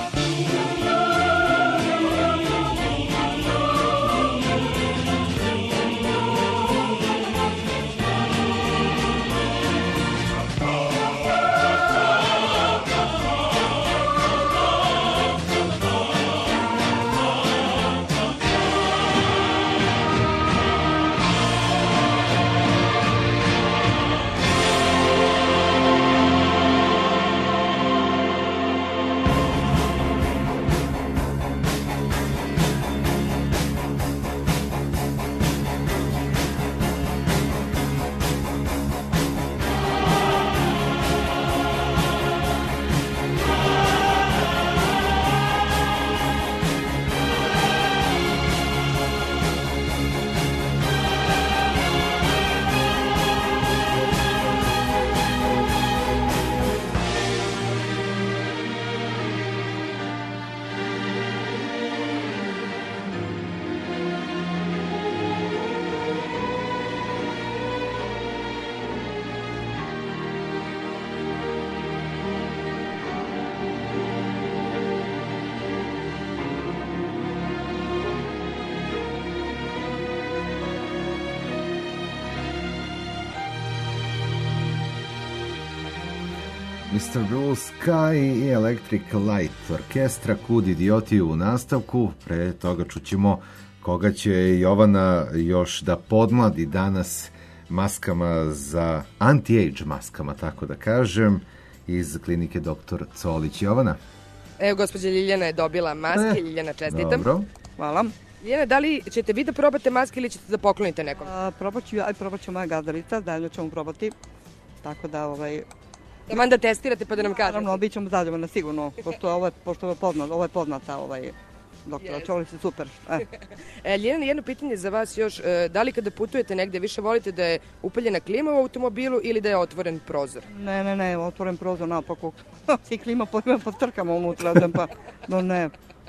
mister Blue Sky i Electric Light Orkestra, Kud idioti u nastavku. Pre toga čućemo koga će Jovana još da podmladi danas maskama za anti-age maskama, tako da kažem, iz klinike doktor Colić. Jovana? Evo, gospođa Ljiljana je dobila maske. E, Ljiljana, čestitam. Dobro. Hvala. Ljiljana, da li ćete vi da probate maske ili ćete da poklonite nekom? A, probat ću ja i probat ću moja gazdarica, zajedno ćemo probati. Tako da, ovaj... Taman da testirate pa da nam kažete. Naravno, bit ćemo zadovoljni sigurno, pošto je ovo, pošto je poznat, ovo je poznata ovaj, doktora yes. Čolić, super. E. e, Ljiljana, jedno pitanje za vas još. E, da li kada putujete negde više volite da je upaljena klima u automobilu ili da je otvoren prozor? Ne, ne, ne, otvoren prozor napako. I klima pojme potrkamo unutra, pa no ne.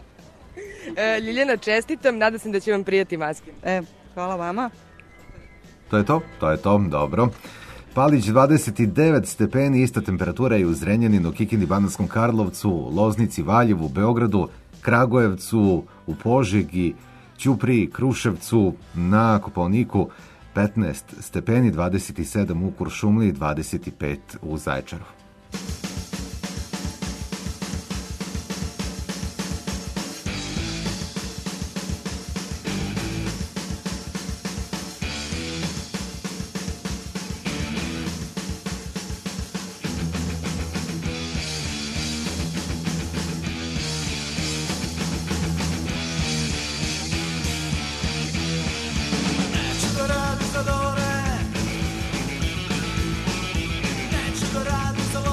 E, Ljiljana, čestitam, nadam se da će vam prijati maske. E, hvala vama. To je to, to je to, dobro. Palić dvadeset devet stepeni, ista temperatura je u Zrenjaninu, Kikindi, Banatskom Karlovcu, Loznici, Valjevu, Beogradu, Kragujevcu, u Požegi, Ćupriji, Kruševcu, na Kopaoniku petnaest stepeni, dvadeset sedam u Kuršumliji, dvadeset pet u Zaječaru. Neću da radim za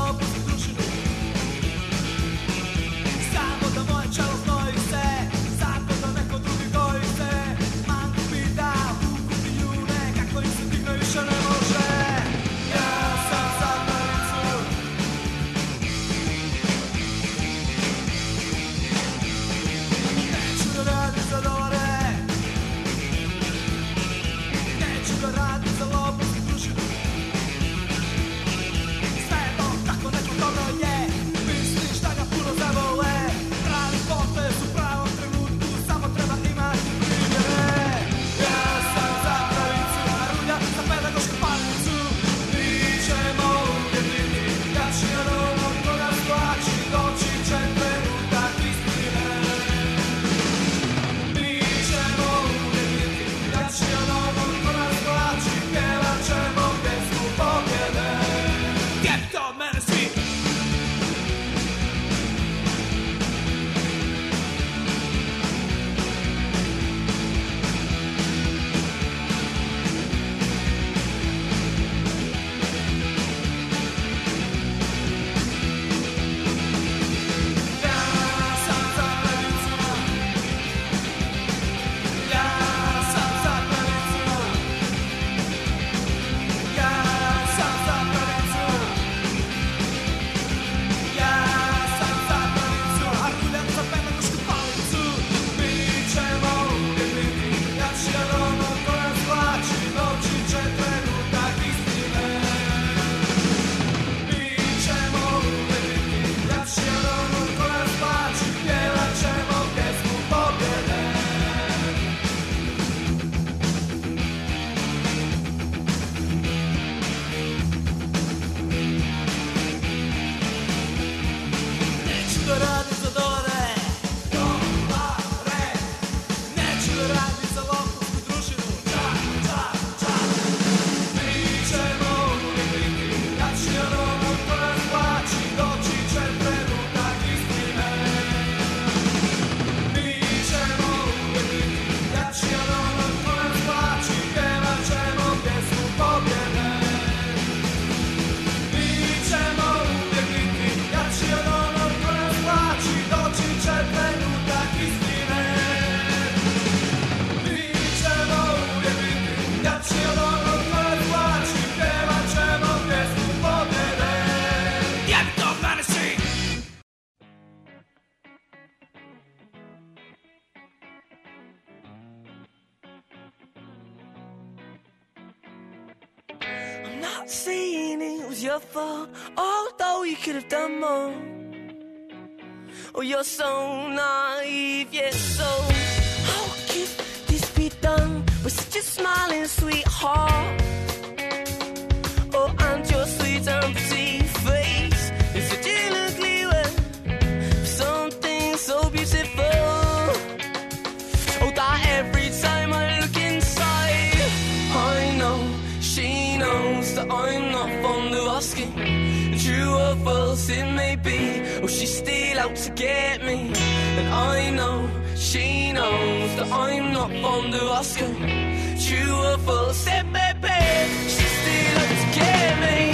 for, although you could have done more. Oh, you're so naive, yes, so how could this be done with such a smiling sweetheart? Oh, and your sweet and pretty face is such an ugly way for something so beautiful. Oh, that every time I look inside, I know she knows that I'm not fond of asking. True or false it may be, oh, she's still out to get me. And I know she knows that I'm not fond of asking. True or false it may be, she's still out to get me.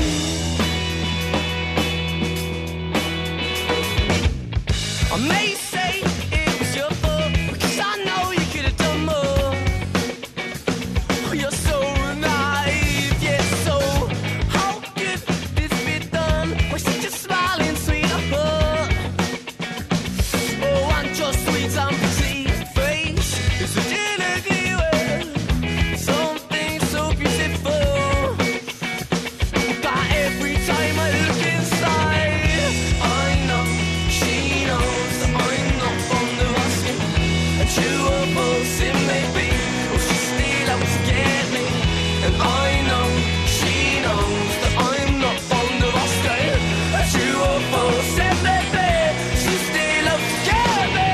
I may say it was your fault, because I know you could have done more. Oh, you're so naive, yes, so how could this be done with such a smiling sweetheart? Oh, and your sweet and pretty face is such an ugly way, something so beautiful, that every time I look inside, I know she knows that I'm not fond of asking. And true or false it may be, oh, she's still out to get me. And I know she knows that I'm not fond of asking. And true or false it may be, she's still out to get me.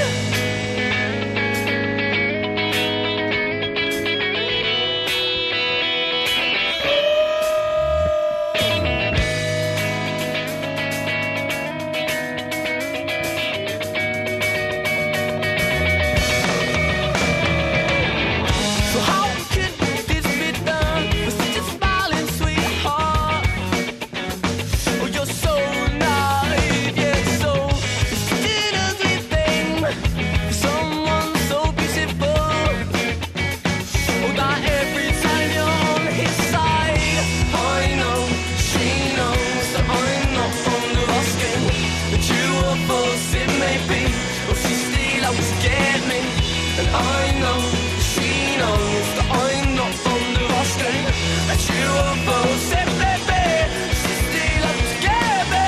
So how could this be done with such a smiling sweetheart? Oh, you're so naive, yes, so it's such an ugly thing for someone so beautiful. Oh, that every time you're on his side, I know she knows that I'm not fond of asking. But true or false it may be, oh, she's still out to get me. And I know she knows that I'm not fond of asking. And true or false it may be, she's still out to get me.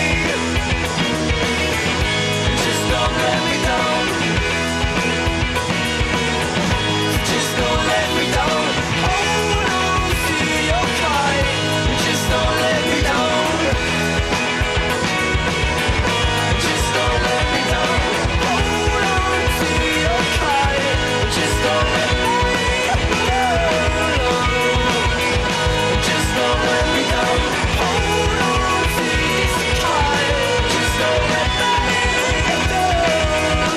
Just don't let me down. Just don't let me down. Hold on to your kite. Just don't let me down. Just don't let me down. Hold on to your kite. Just don't let me down. Just don't let me down. Hold on to this kite. Just don't let me down.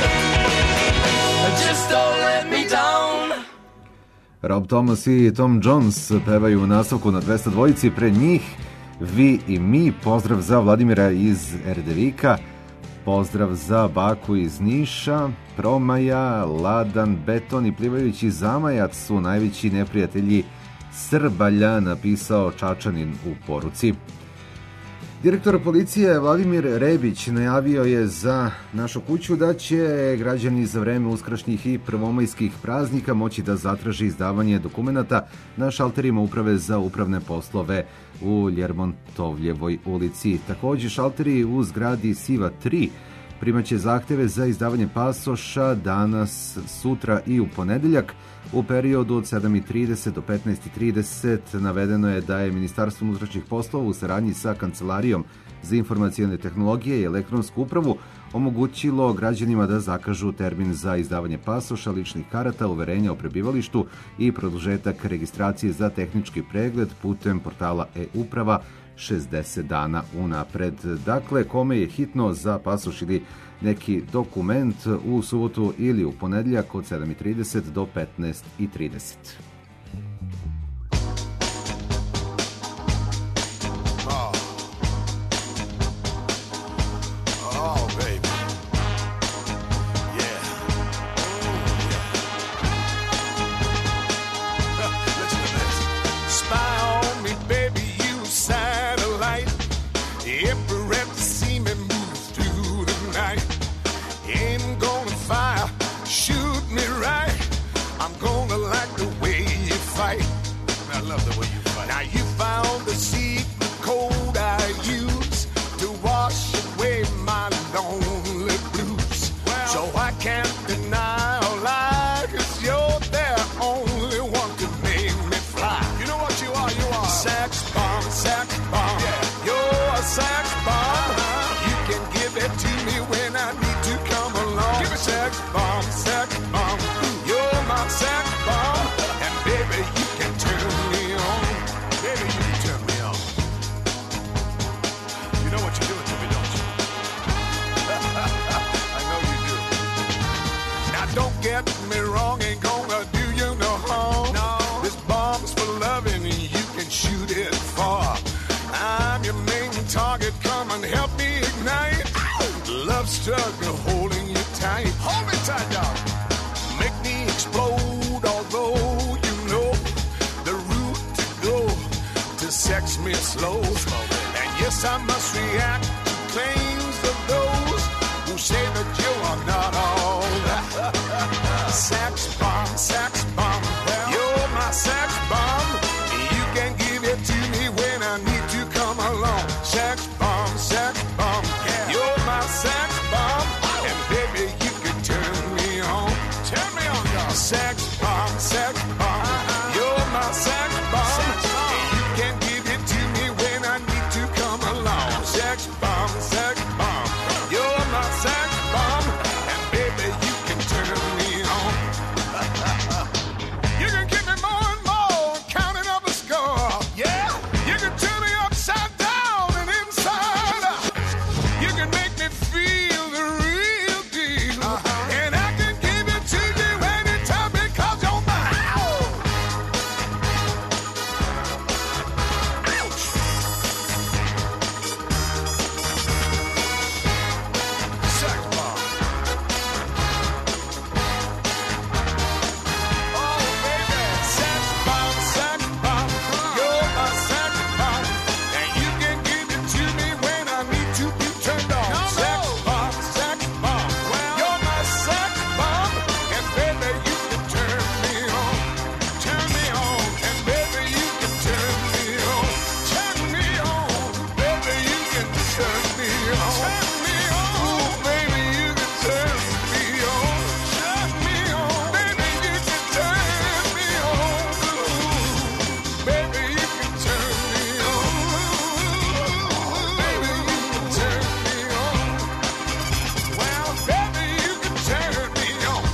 Just don't let me down. Rob Thomas i Tom Jones pevaju u nastavku na dvesta dvojici, pre njih Vi i mi. Pozdrav za Vladimira iz Erdevika, pozdrav za Baku iz Niša. Promaja, Ladan, Beton i plivajući zamajac su najveći neprijatelji Srbalja, napisao Čačanin u poruci. Direktor policije Vladimir Rebić najavio je za našu kuću da će građani za vreme uskršnjih i prvomajskih praznika moći da zatraže izdavanje dokumenata na šalterima Uprave za upravne poslove u Ljermontovljevoj ulici. Takođe, šalteri u zgradi Siva tri primaće zahteve za izdavanje pasoša danas, sutra i u ponedeljak u periodu od sedam i trideset do petnaest i trideset. Navedeno je da je Ministarstvo unutrašnjih poslova u saradnji sa Kancelarijom za informacione tehnologije i elektronsku upravu omogućilo građanima da zakažu termin za izdavanje pasoša, ličnih karata, uverenja o prebivalištu i produžetak registracije za tehnički pregled putem portala e-uprava šezdeset dana unapred. Dakle, kome je hitno za pasoš ili neki dokument u subotu ili u ponedeljak od sedam i trideset do petnaest i trideset. Now you found the secret code night. Love struggle holding you tight. Hold me tight, dog. Make me explode, although you know the route to go to sex me slow. And yes, I must react to claims of those who say that you are not all that. Sex bomb, sex bomb, you're my sex bomb. You can give it to me when I need to come along. Sex bomb, sex bomb, you're my sex bomb. And baby, you can turn me on. Turn me on, dog. Sex bomb, sex bomb, you're my sex bomb. You can give it to me when I need to come along. Sex bomb, sex bomb, you're my sex bomb. And baby, you can turn me on. You can give me more and more, counting up a score. Yeah, you can turn me upside down and inside out. You can make me feel the real deal. Uh-huh. And I can give it to you anytime because you're mine. Ouch. Sex bomb. Oh, baby. Sex bomb, sex bomb. You're my sex bomb. And you can give it to me when I need to be turned on. Sex bomb, sex bomb. You're my sex bomb. And baby, you can turn me on. Turn me on. And baby, you can turn me on. Turn me on. Baby, you can turn me on. Turn me on. Ooh, baby, you can turn me on. Turn me on. Baby, you can turn me on. Ooh, baby, you can turn me on. Baby, you can turn me on. Well, baby, you can turn me on.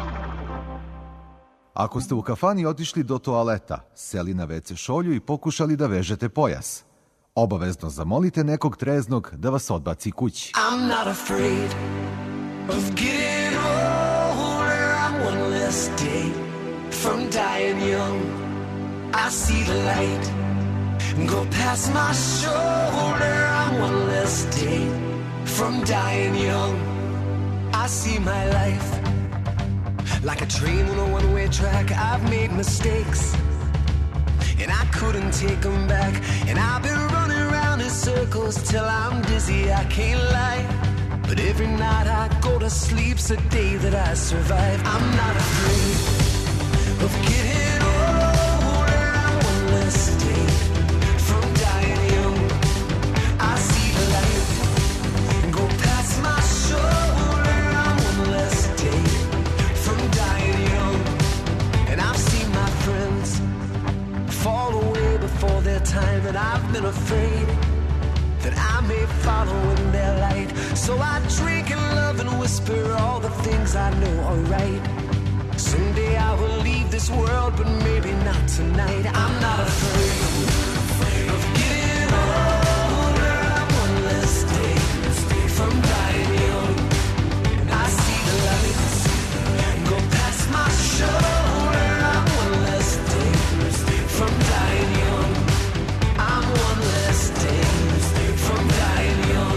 Ako ste u kafani otišli do toaleta, seli na ve ce šolju i pokušali da vežete pojas, obavezno zamolite nekog treznog da vas odbaci kući. I'm not afraid of getting older. I'm one less day from dying young. I see the light go past my shoulder. I'm one less day from dying young. I see my life like a train on a one-way track. I've made mistakes and I couldn't take them back. And I've been running around in circles till I'm dizzy, I can't lie. But every night I go to sleep's a day that I survive. I'm not afraid of getting older. I'm one less day from dying young. I see the light go past my shoulder. I'm one less day from dying young. And I've seen my friends fall away before their time, and I've been afraid that I may follow in their light. So I drink and love and whisper all the things I know are right. Someday I will leave this world, but maybe not tonight. I'm not afraid of getting older. I'm one less day from dying young. And I see the lights go past my shoulder. I'm one less day from dying young. I'm one less day from dying young.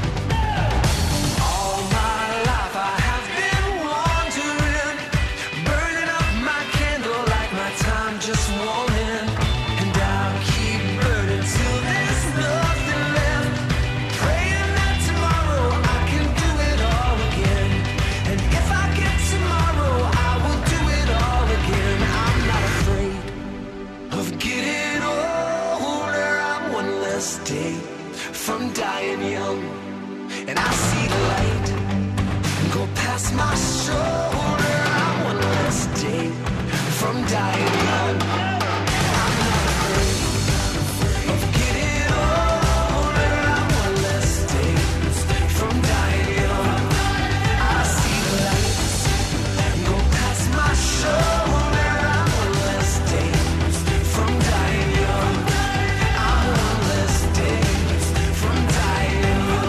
All my life I have been wandering, burning up my candle like my time just won't end. And I'll keep burning till there's nothing left, praying that tomorrow I can do it all again. And if I get tomorrow, I will do it all again. I'm not afraid of getting older. I'm one less day from dying young. And I see the light go past my shoulder. I'm one less day from dying young. I'm not afraid of getting older. I'm one less day from dying young. I see the lights go past my shoulder. I'm one less day from dying young. I'm one less day from dying young.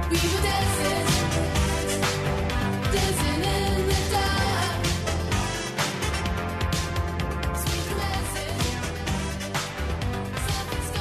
We were dancing, dancing in the dark. Sweet romances, something's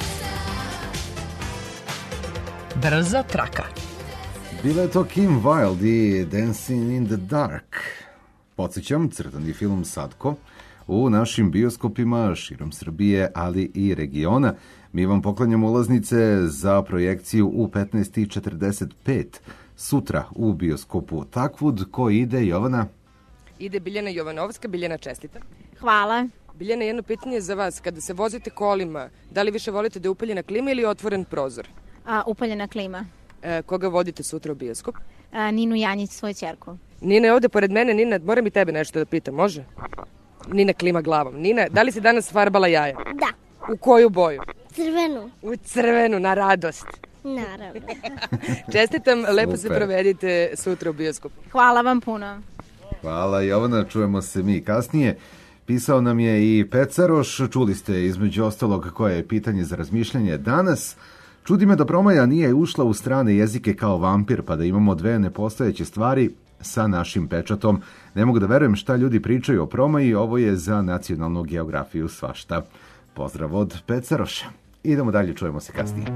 gonna stop. Brza traka. Bila je to Kim Wilde i Dancing in the Dark. Podsjećam, crtani film Sadko u našim bioskopima širom Srbije, ali i regiona. Mi vam poklanjamo ulaznice za projekciju u petnaest i četrdeset pet sutra u bioskopu Takvud. Ko ide, Jovana? Ide Biljana Jovanovska. Biljana, čestita. Hvala. Biljana, jedno pitanje za vas. Kada se vozite kolima, da li više volite da je upaljena klima ili otvoren prozor? A, upaljena klima. E, koga vodite sutra u bioskop? A, Ninu Janjić, svoju ćerku. Nina je ovde pored mene. Nina, moram i tebe nešto da pitam, može? Nina klima glavom. Nina, da li si danas farbala jaja? Da. U koju boju? Crvenu. U crvenu, na radost. Naravno. Čestitam, lepo se Super. provedite sutra u bioskopu. Hvala vam puno. Hvala, Jovana, čujemo se mi kasnije. Pisao nam je i Pecaroš, čuli ste između ostalog koje je pitanje za razmišljanje danas. Čudi me da promaja nije ušla u strane jezike kao vampir, pa da imamo dve nepostojeće stvari sa našim pečatom. Ne mogu da verujem šta ljudi pričaju o promaji, ovo je za nacionalnu geografiju svašta. Pozdrav od Pecaroša. Idemo dalje, čujemo se kasnije.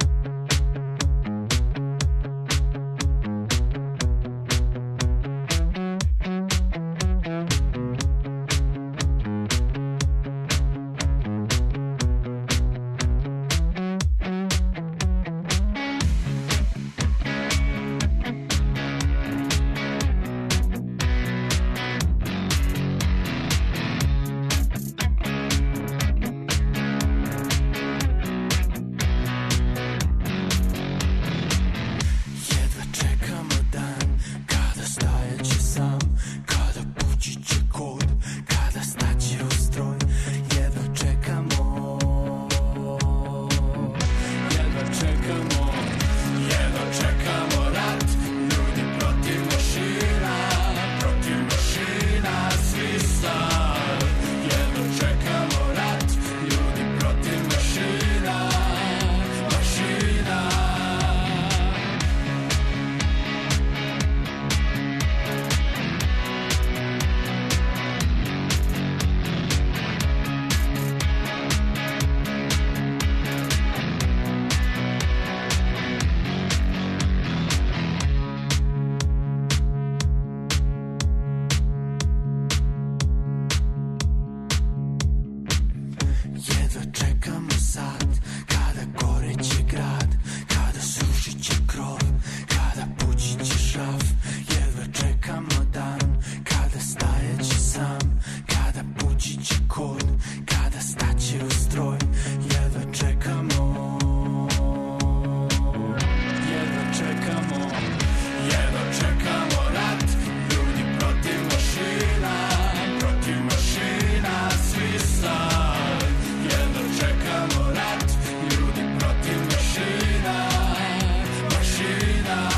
Jedva čekamo dan kada stajaće sam, kada pući će kod, kada staće u stroj. Jedva čekamo, jedva čekamo, jedva čekamo rat. Ljudi protiv mašina, protiv mašina, svi sad. Jedva čekamo rat, ljudi protiv mašina, mašina. Jedva čekamo sat kada goreće grad, kada sušit će krov, kada pući će šraf. Jedva čekamo dan kada stajaće sam, kada pući će kod, kada staće u stroj. Jedva čekamo, jedva čekamo, jedva čekamo rat. Ljudi protiv mašina, protiv mašina, svi sad. Jedva čekamo rat, ljudi protiv mašina, mašina.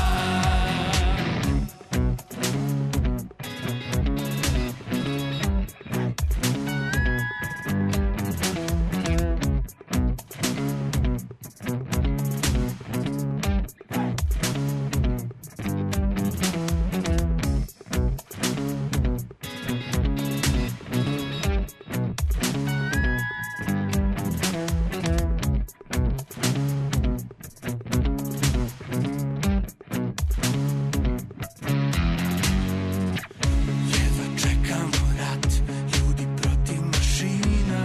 Jedva čekamo rat, ljudi protiv mašina.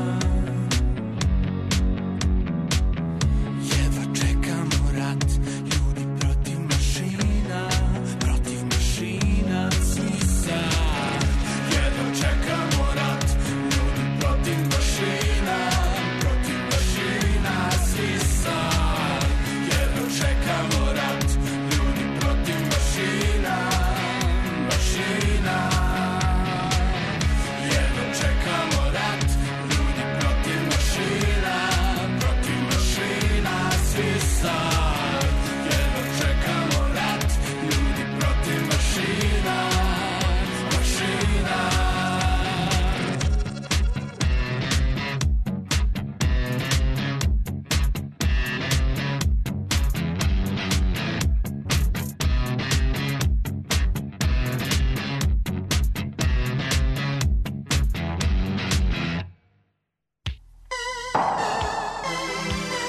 Jedva čekamo rat, ljudi protiv mašina, protiv mašina, svi sad. Jedva čekamo rat, ljudi protiv mašina, protiv mašina, svi sad. Jedva čekamo rat, ljudi protiv mašina, mašina. Jedva čekamo rat, ljudi protiv mašina, protiv mašina, svi sad. Jedva čekamo rat, ljudi protiv mašina, mašina.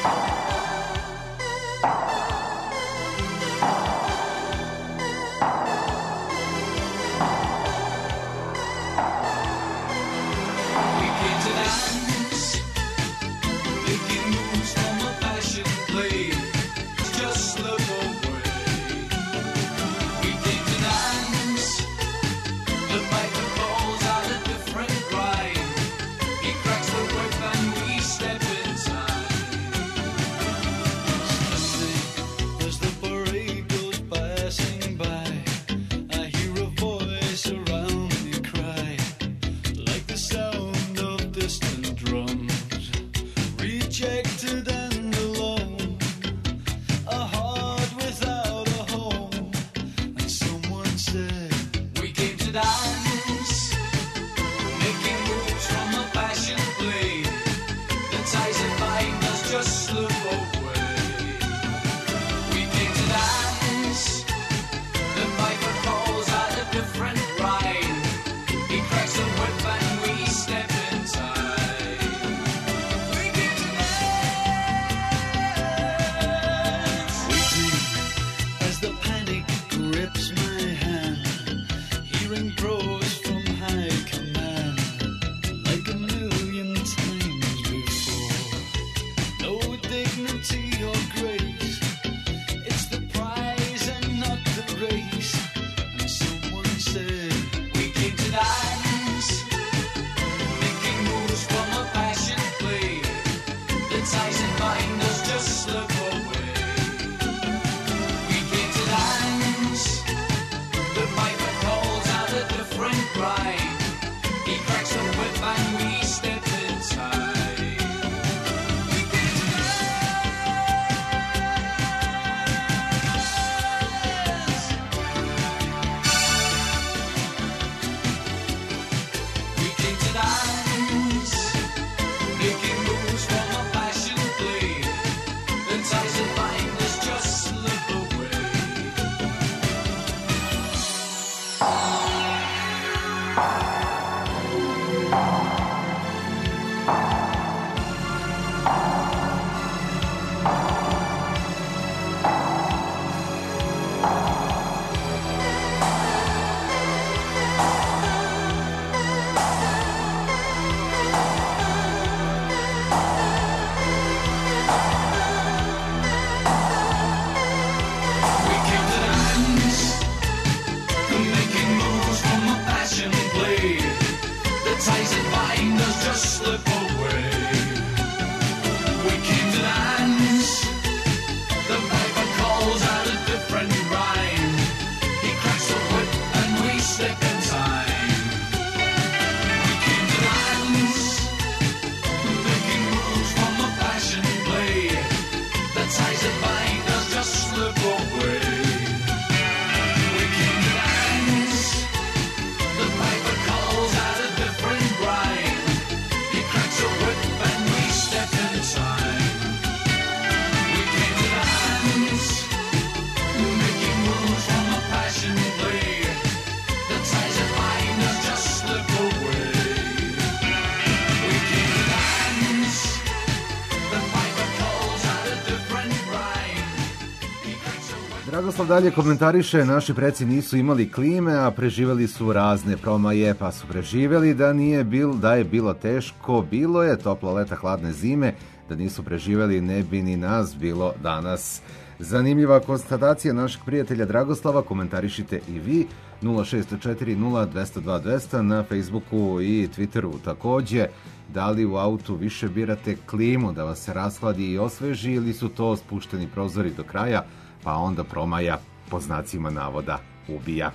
Dragoslav dalje komentariše, naši preci nisu imali klime, a preživeli su razne promaje, pa su preživeli da nije bil, da je bilo teško, bilo je toplo leta, hladne zime, da nisu preživeli ne bi ni nas bilo danas. Zanimljiva konstatacija našeg prijatelja Dragoslava, komentarišite i vi, nula šest četiri nula dva nula dva dva nula na Facebooku i Twitteru takođe. Da li u autu više birate klimu da vas se rashladi i osveži ili su to spušteni prozori do kraja, pa onda promaja po znacima navoda ubija.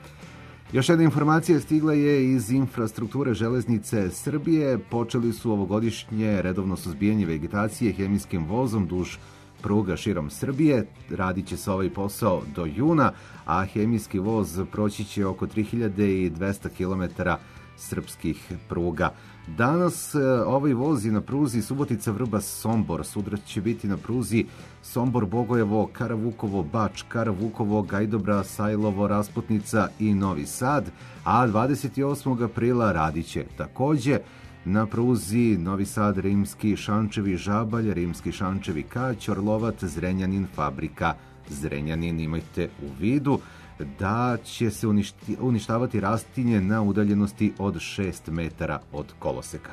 Još jedna informacija stigla je iz infrastrukture železnice Srbije. Počeli su ovogodišnje redovno suzbijanje vegetacije hemijskim vozom duž pruga širom Srbije. Radit će se ovaj posao do juna, a hemijski voz proći će oko tri hiljade dvesta kilometara srpskih pruga. Danas ovaj voz je na pruzi Subotica-Vrbas-Sombor, sutra će biti na pruzi Sombor-Bogojevo, Karavukovo-Bač, Karavukovo-Gajdobra-Sajlovo, Rasputnica i Novi Sad, a dvadeset osmog aprila radit će takođe na pruzi Novi Sad, Rimski, Šančevi, Žabalj, Rimski, Šančevi, Kać, Orlovat, Zrenjanin, Fabrika, Zrenjanin. Imajte u vidu da će se uništi, uništavati rastinje na udaljenosti od šest metara od koloseka.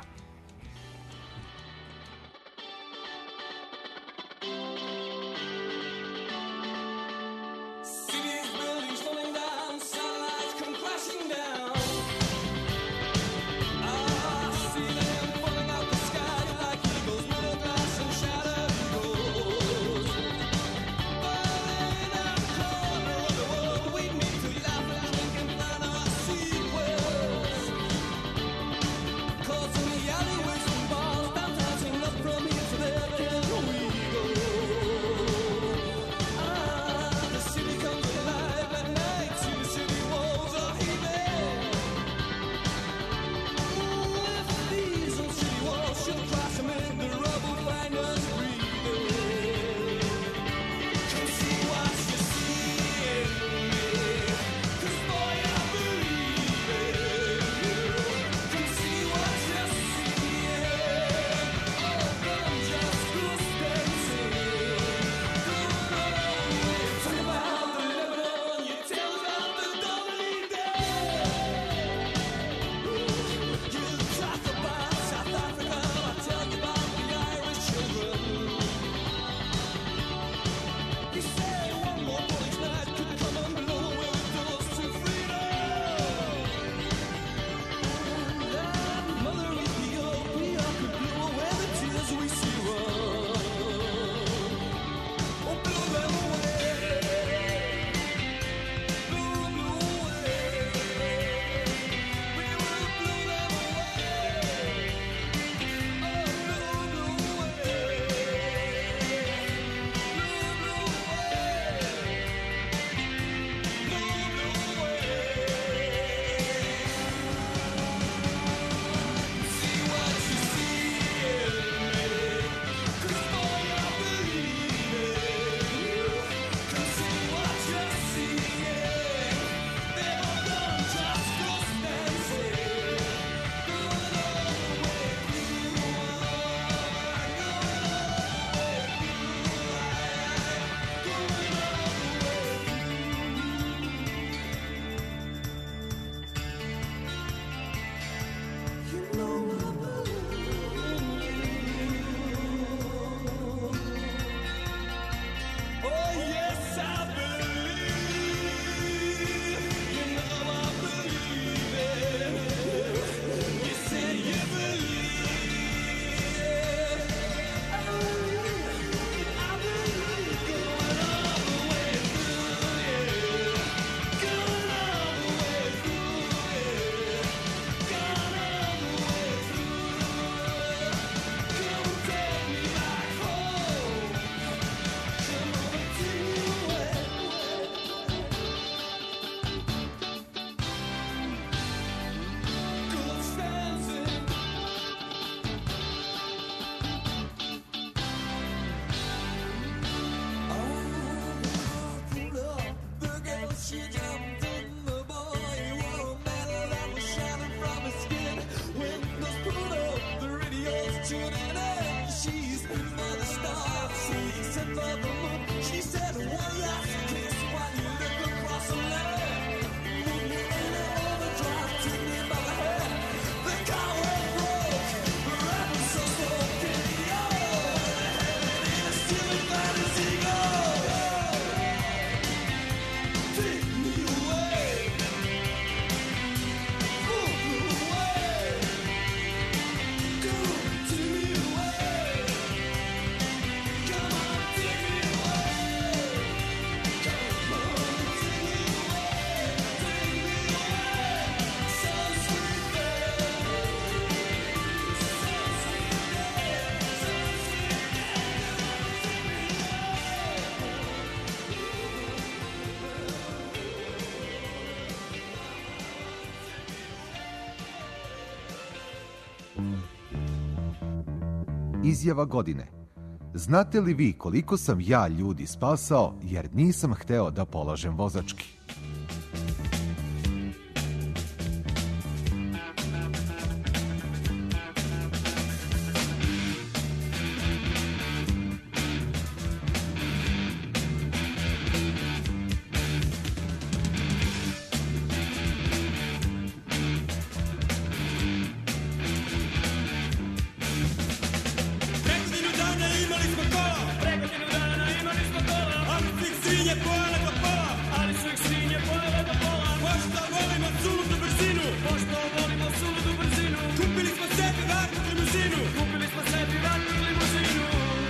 Izjava godine. Znate li vi koliko sam ja ljudi spasao jer nisam hteo da polažem vozački? svinje pojele do pola, ali su ih svinje pojele do pola. Pošto volimo suludu brzinu, pošto volimo suludu brzinu, kupili smo sebi vatnu limuzinu, kupili smo sebi vatnu limuzinu.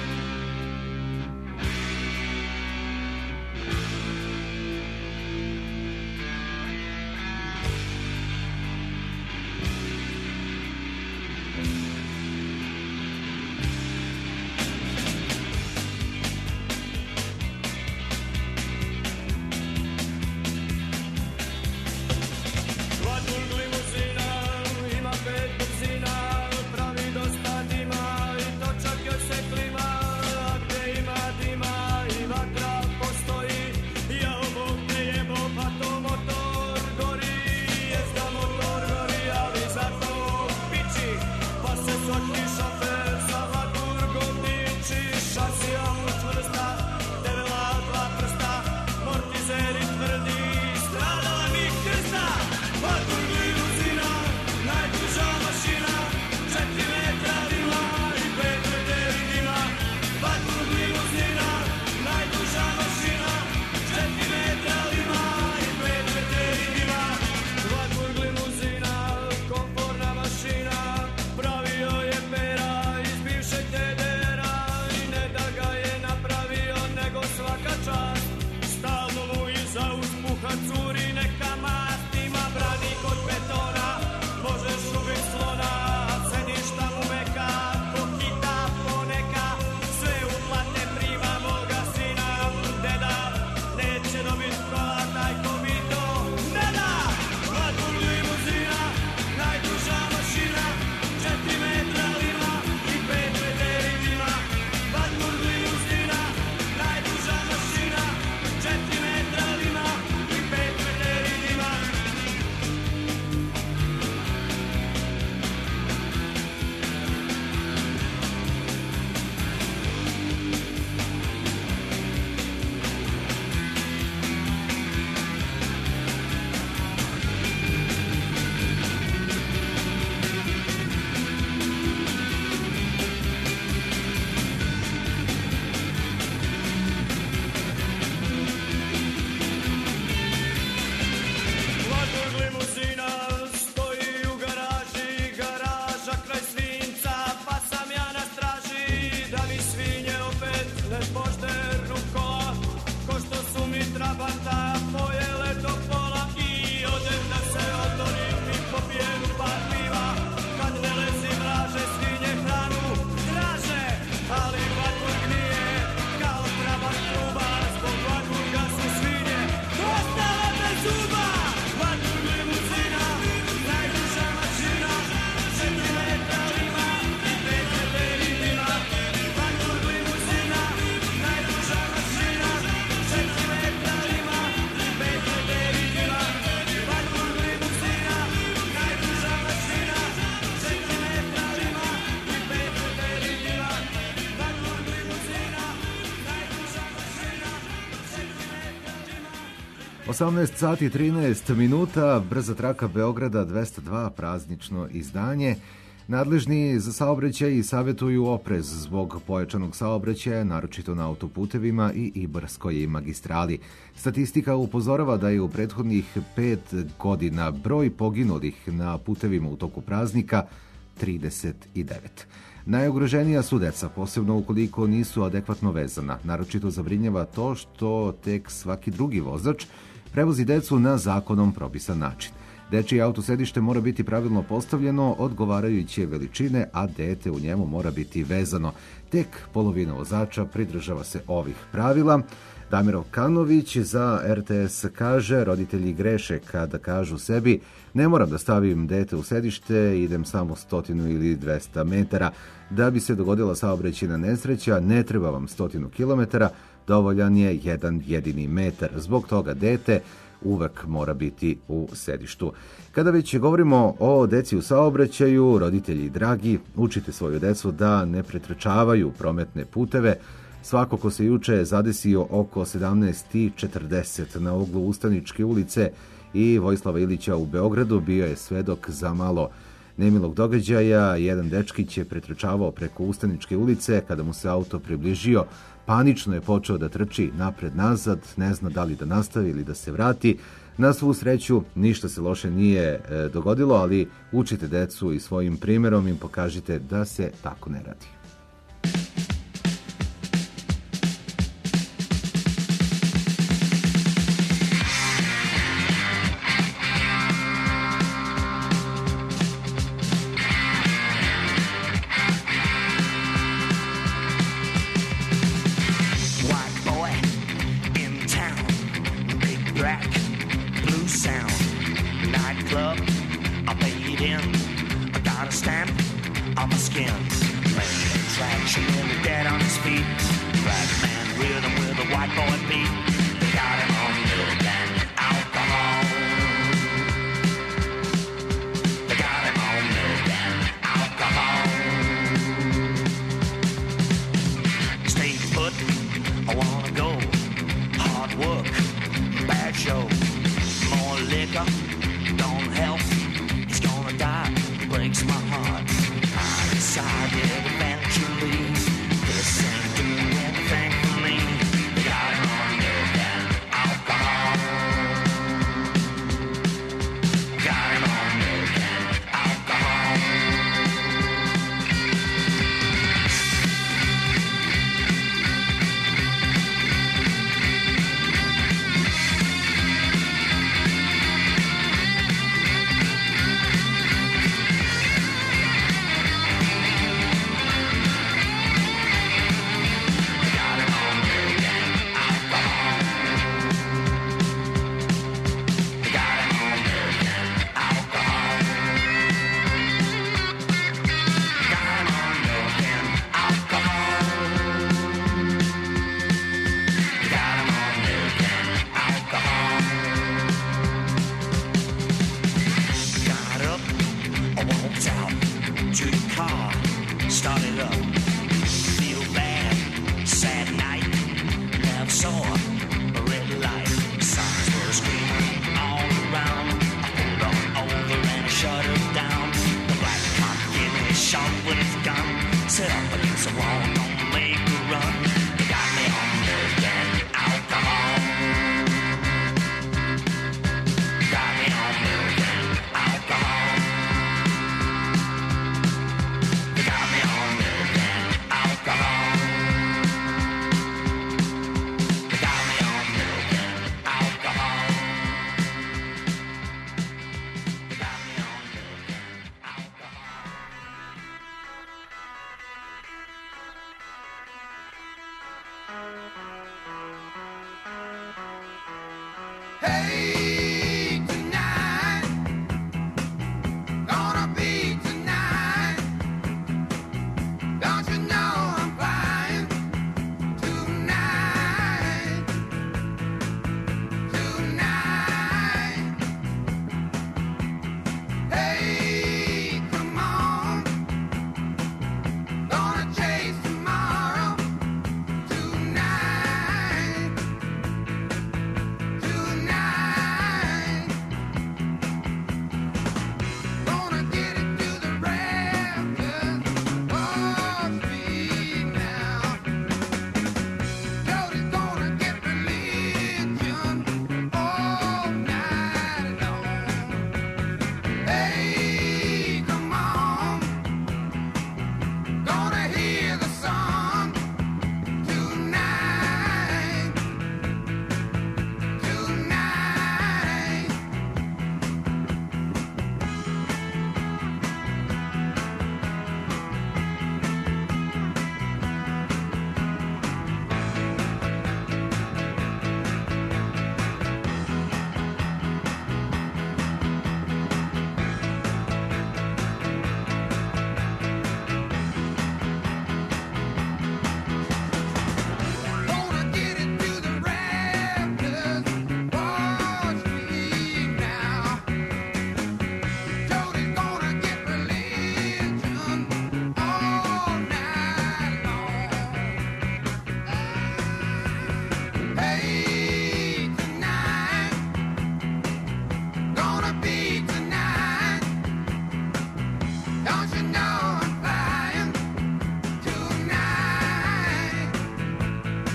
osamnaest sati i trinaest minuta, brza traka Beograda dvesta dva, praznično izdanje. Nadležni za saobraćaj savjetuju oprez zbog pojačanog saobraćaja, naročito na autoputevima i Ibarskoj magistrali. Statistika upozorava da je u prethodnih pet godina broj poginulih na putevima u toku praznika trideset devet. Najugroženija su deca, posebno ukoliko nisu adekvatno vezana. Naročito zabrinjava to što tek svaki drugi vozač prevozi decu na zakonom propisan način. Dečije autosedište mora biti pravilno postavljeno, odgovarajuće veličine, a dete u njemu mora biti vezano. Tek polovina vozača pridržava se ovih pravila. Damir Okanović za er te es kaže, roditelji greše kada kažu sebi ne moram da stavim dete u sedište, idem samo stotinu ili dvesta metara. Da bi se dogodila saobraćajna nesreća, ne treba vam stotinu kilometara, dovoljan je jedan jedini metar. Zbog toga dete uvek mora biti u sedištu. Kada već govorimo o deci u saobraćaju, roditelji dragi, učite svoju decu da ne pretrčavaju prometne puteve. Svako ko se juče zadesio oko sedamnaest i četrdeset na uglu Ustaničke ulice i Vojislava Ilića u Beogradu bio je svedok za malo nemilog događaja. Jedan dečkić je pretrčavao preko Ustaničke ulice kada mu se auto približio. Panično je počeo da trči napred-nazad, ne zna da li da nastavi ili da se vrati. Na svu sreću, ništa se loše nije e, dogodilo, ali učite decu i svojim primjerom im pokažite da se tako ne radi. White boy in town, big black, blue sound, nightclub, I paid in, I got a stamp on my skin, main attraction, nearly dead on his feet, black man rhythm with a white boy beat, they got him on milk and alcohol, they got him on milk and alcohol, stay put, I wanna go. Hard work, bad show. More liquor, don't help. He's gonna die, breaks my heart. I decided eventually this ain't doing anything for me. They got him on milk and alcohol. Got him on milk and alcohol. Got up, I walked out to the car, started up. Feel bad, sad night, never saw a red light. Signs were screaming all around. I pulled on over and I shut it down. The black cop gave me a shot with his gun. Set up against the wall, don't make a run. They got me on milk and alcohol. Got me on milk and alcohol. They got me on milk and alcohol. They got me on milk and alcohol. They got me on milk and Hey, tonight, gonna be tonight. Don't you know I'm flying tonight, tonight. Hey, come on, gonna chase tomorrow tonight, tonight. Gonna get it to the rafters, watch me now. Jody's gonna get religion all night long. Hey, come on, gonna hear the song tonight, tonight. Gonna get it to the rafters, watch me now. Jody's gonna get religion all night long. Hey, tonight, gonna be tonight. Don't you know I'm flying tonight?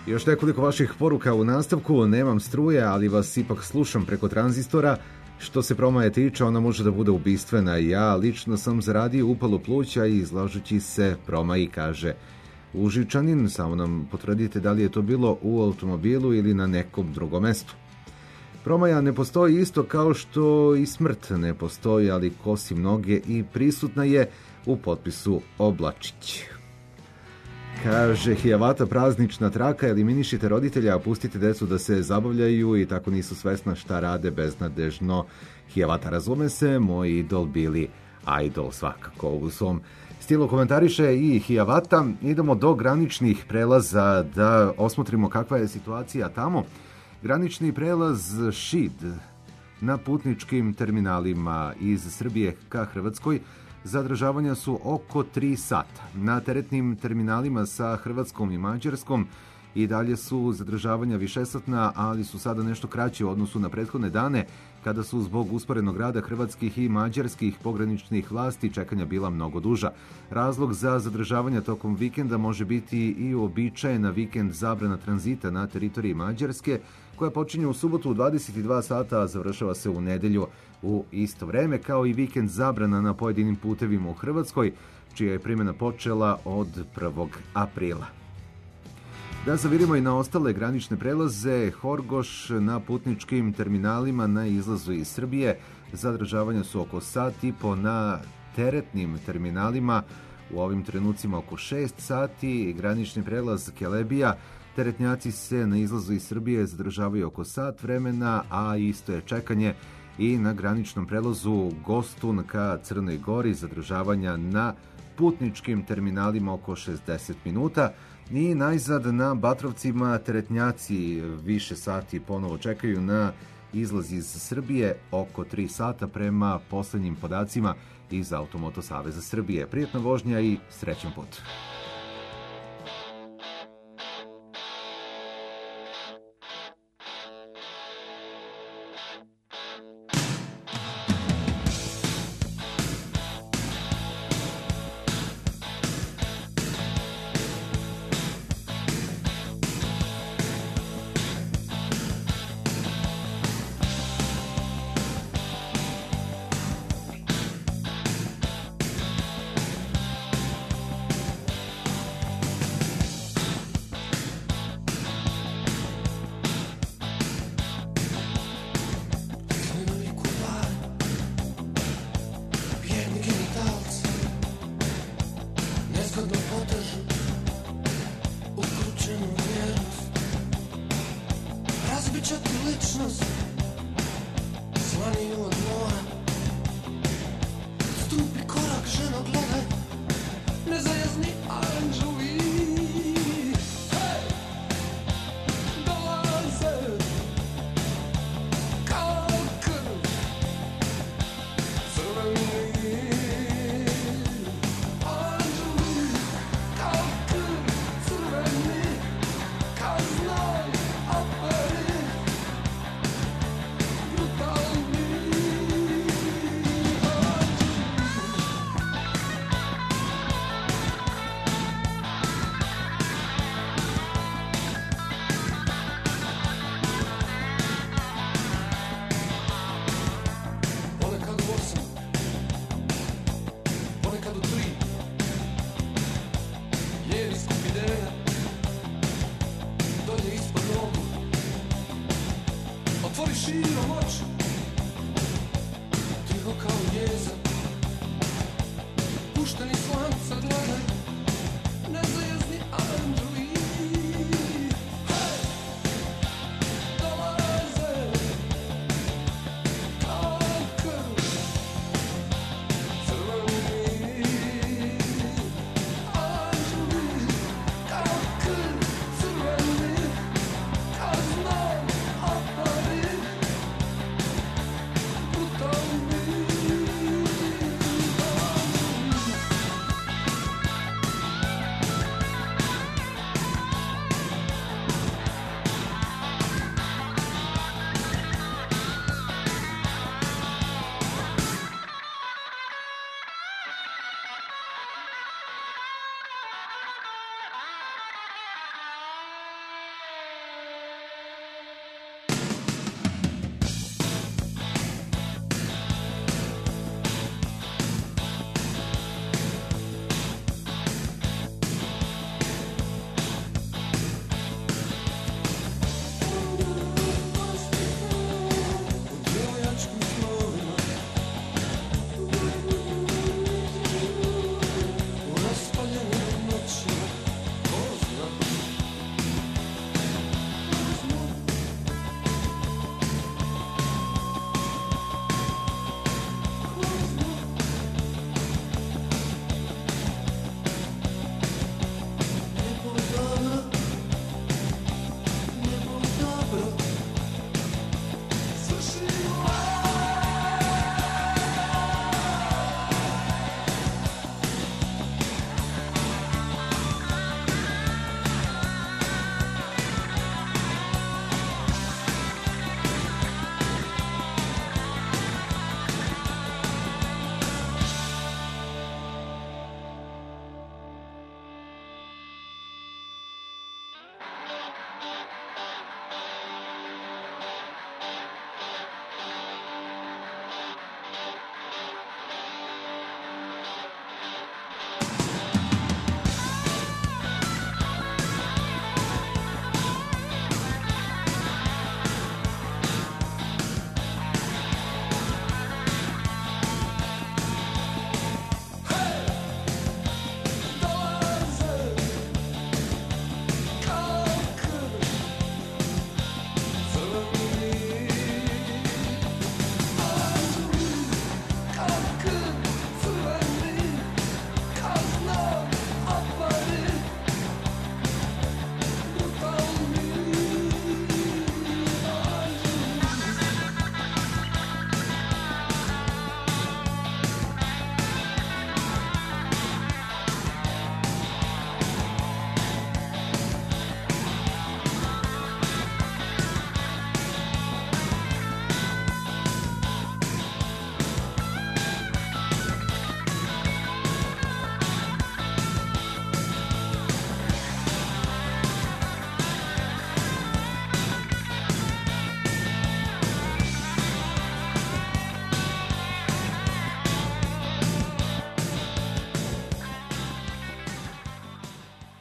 Još nekoliko vaših poruka u nastavku. Nemam struje, ali vas ipak slušam preko tranzistora. Što se promaje tiče, ona može da bude ubistvena. Ja lično sam zaradio upalu pluća i izlažući se promaji, kaže Užičanin. Samo nam potvrdite da li je to bilo u automobilu ili na nekom drugom mestu. Promaja ne postoji isto kao što i smrt ne postoji, ali kosi mnoge i prisutna je u potpisu Oblačić. Kaže Hijavata, praznična traka, eliminišite roditelja, a pustite decu da se zabavljaju i tako nisu svesna šta rade beznadežno. Hijavata, razume se, moj idol bili idol svakako u svom stilu komentariše i Hijavata. Idemo do graničnih prelaza da osmotrimo kakva je situacija tamo. Granični prelaz Šid na putničkim terminalima iz Srbije ka Hrvatskoj zadržavanja su oko tri sata. Na teretnim terminalima sa Hrvatskom i Mađarskom i dalje su zadržavanja višesatna, ali su sada nešto kraće u odnosu na prethodne dane, kada su zbog usporenog rada hrvatskih i mađarskih pograničnih vlasti čekanja bila mnogo duža. Razlog za zadržavanja tokom vikenda može biti i uobičajena vikend zabrana tranzita na teritoriji Mađarske, koja počinje u subotu u dvadeset dva sata, a završava se u nedelju u isto vreme, kao i vikend zabrana na pojedinim putevima u Hrvatskoj, čija je primjena počela od prvog aprila. Da zavirimo i na ostale granične prelaze, Horgoš na putničkim terminalima na izlazu iz Srbije zadržavanja su oko sat i po, na teretnim terminalima u ovim trenucima oko šest sati, granični prelaz Kelebija, teretnjaci se na izlazu iz Srbije zadržavaju oko sat vremena, a isto je čekanje i na graničnom prelazu Gostun ka Crnoj Gori, zadržavanja na putničkim terminalima oko šezdeset minuta. I najzad na Batrovcima teretnjaci više sati ponovo čekaju na izlaz iz Srbije oko tri sata prema poslednjim podacima iz Automoto Saveza Srbije. Prijetna vožnja i srećan put.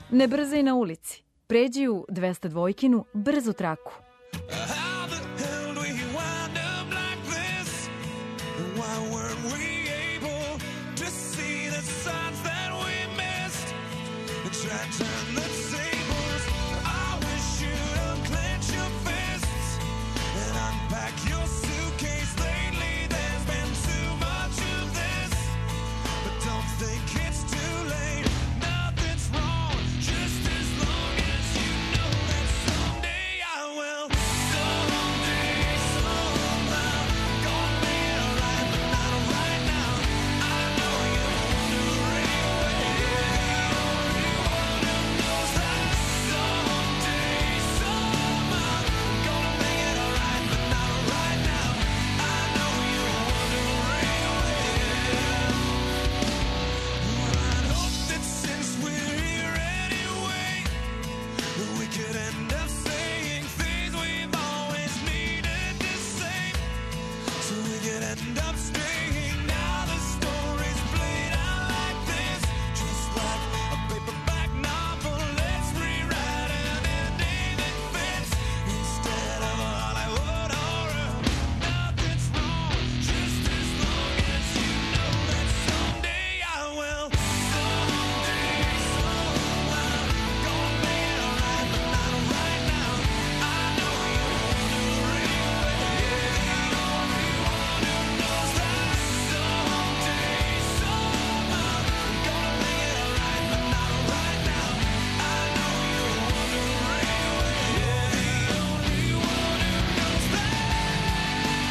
Ne brzaj na ulici. Pređi u dvesta dvojkinu brzu traku. How the hell do we wind up like this? Why weren't we able to see the signs that we missed? Try to turn the tables. I wish you'd unclench your fists and unpack your suitcase. Lately there's been too much of this, but don't think it's too late. Nothing's wrong, just as long as you know that someday I will. Someday, somehow, gonna make it alright, but not right now. I know you're wondering where the only one who knows that. Someday, somehow, gonna make it alright, but not right now. I know you're wondering where. Well, I'd hope that since we're here anyway, we could end up saying things we've always needed to say, so we could end up staying. Now the story's played out like this, just like a paperback novel. Let's rewrite an ending that fits instead of a Hollywood horror. Nothing's wrong, just as long as you know that someday I will. Someday, somehow, gonna make it alright, but not right now. I know you're wondering where the only one who knows that. Someday, somehow, gonna make it alright, but not right now. I know you're wondering where the only one who knows that.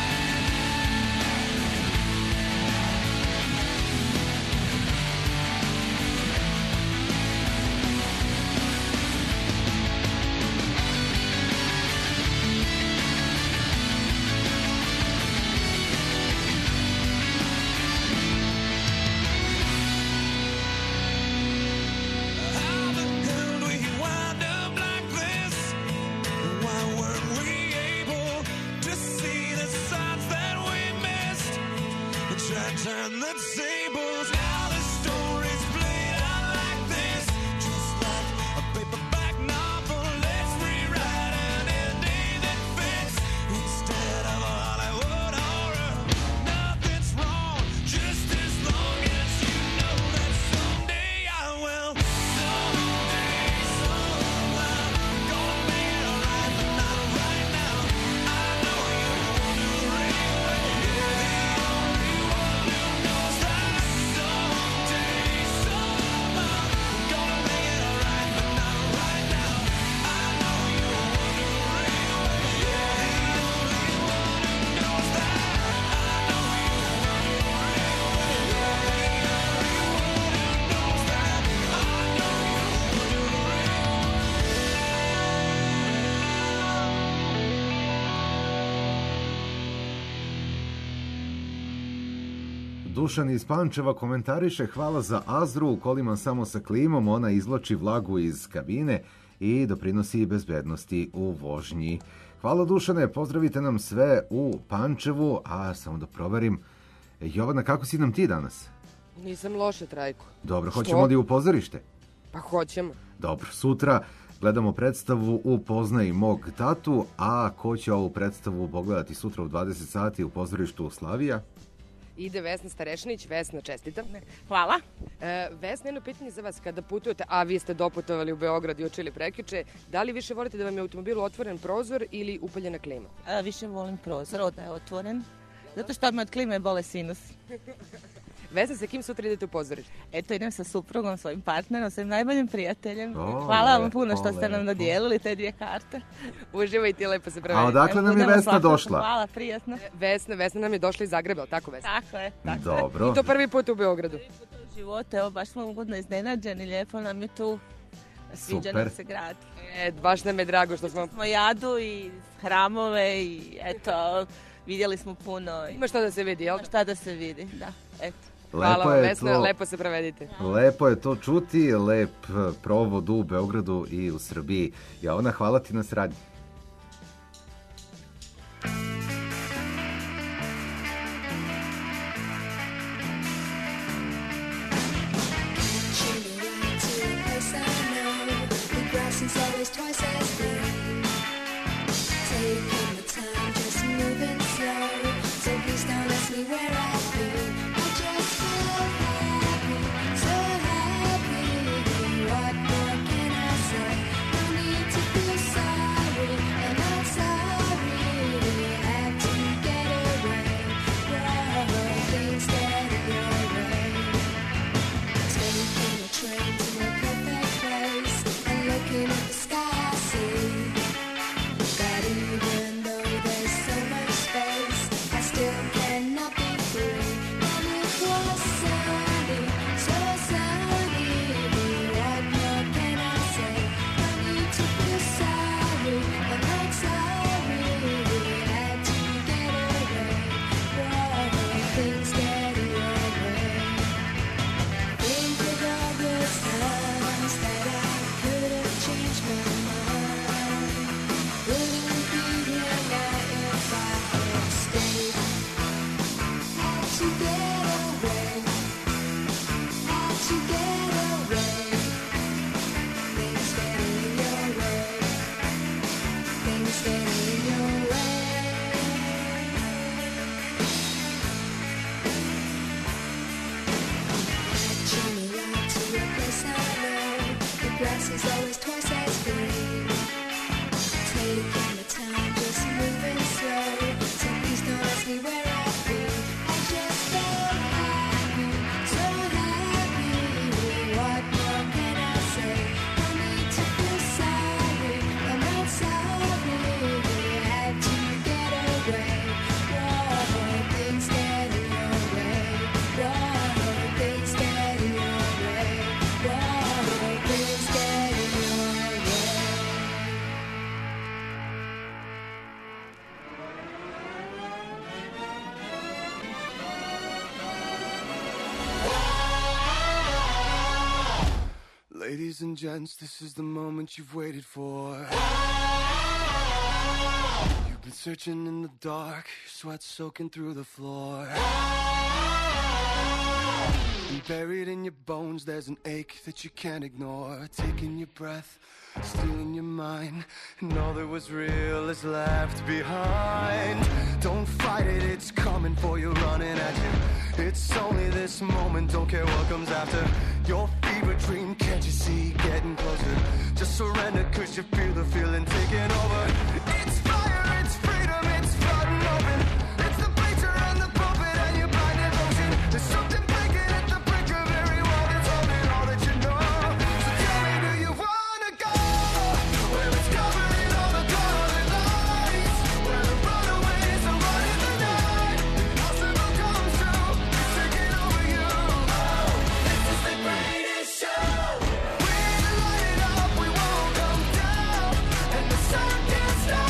How the hell do we wind up like this? Why weren't we able to see the signs that we missed? Try to turn the tables. Now the story's played out like this, just like a paperback novel. Let's rewrite an ending that fits instead of a Hollywood horror. Nothing's wrong, just as long as you know that someday I will. Someday, somehow, gonna make it alright, but not right now. I know you're wondering where the only one who knows that. Someday, somehow, gonna make it alright, but not right now. I know you're wondering where the only one who knows that. I know you're wondering where the only one who knows that. I know Dušan iz Pančeva komentariše: hvala za Azru, u kolima samo sa klimom, ona izvlači vlagu iz kabine i doprinosi bezbednosti u vožnji. Hvala Dušane, pozdravite nam sve u Pančevu, a samo da proverim. Jovana, kako si nam ti danas? Nisam loše, Trajko. Dobro, Što? hoćemo li u pozorište? Pa hoćemo. Dobro, sutra gledamo predstavu Upoznaj mog tatu, a ko će ovu predstavu pogledati sutra u dvadeset sati u pozorištu Slavija? Ide Vesna Starešinić. Vesna, čestitam. Hvala. E, Vesna, jedno pitanje za vas. Kada putujete, a vi ste doputovali u Beograd juče ili prekjuče, da li više volite da vam je u automobilu otvoren prozor ili upaljena klima? A, više volim prozor, da je otvoren. Zato što me od klime bole sinus. Vesna, sa kim sutra idete u pozorište? Eto, idem sa suprugom, svojim partnerom, svojim najboljim prijateljem. O, Hvala vam lepo, puno što ste nam lepo. dodijelili te dvije karte. Uživajte i lepo se provedite. A odakle nam je Budemo Vesna svakako. došla? Hvala, prijatno. Vesna, Vesna nam je došla iz Zagreba, ali tako Vesna? Tako je, tako Dobro. I to prvi put u Beogradu. u životu, evo baš smo ugodno iznenađeni, lijepo nam je tu, sviđa Super. nam se grad. E, baš nam je drago što smo... Smo jadu i hramove i eto, vidjeli smo puno. Ima šta da se vidi, jel? Ima šta da se vidi, da, eto. Hvala Lepo vam, je Vesna, to- lepo se provedite. Lepo je to čuti, lep provod u Beogradu i u Srbiji. Jovana, hvala ti na saradnji. Treat me right to the place I know. always twice as free. Taking the time, just moving slow. So please don't ask me where I've been. I just feel happy, so happy. What more can I say? No need to feel sorry, I'm not sorry. Had to get away, whoa, things getting your way. Taking a train to a perfect place and looking at the sky I see that even though there's so much space, I still cannot be free. And it was sunny, so sunny. What more can I say? No need to feel sorry, I'm not sorry. Had to get away, whoa, things getting your way. Think of all the times that I could have changed my mind. Wouldn't be here now if I had stayed. Had to get away, had to get away. Things getting your way, things getting your way. Catching me out to a place I know. The grass is always twice as green. Taking the time, just moving slow. So please don't ask me where I've been. I just felt happy, so happy. What more can I say? No need to feel sorry, I'm not sorry. Had to get away, whoa, things getting your way. Whoa, things getting your way. Whoa, things getting your way. Ladies and gents, this is the moment you've waited for. You've been searching in the dark, your sweat soaking through the floor. And buried in your bones, there's an ache that you can't ignore. Taking your breath, stealing your mind, and all that was real is left behind. Don't fight it, it's coming for you, running at you. It's only this moment, don't care what comes after. Your fever dream, can't you see, getting closer. Just surrender, cause you feel the feeling taking over. It's fire, it's freedom, it's flooding open. It's the bleacher and the puppet and your blinded motion. There's something breaking at the brink of every wall that's holding all that you know. So tell me, do you wanna go where it's covering all the golden lights, where the runaways are running the night? Possible comes true, it's taking over you. Oh, this is the greatest show. We're lighting up, we won't come down, and the sun can't stop.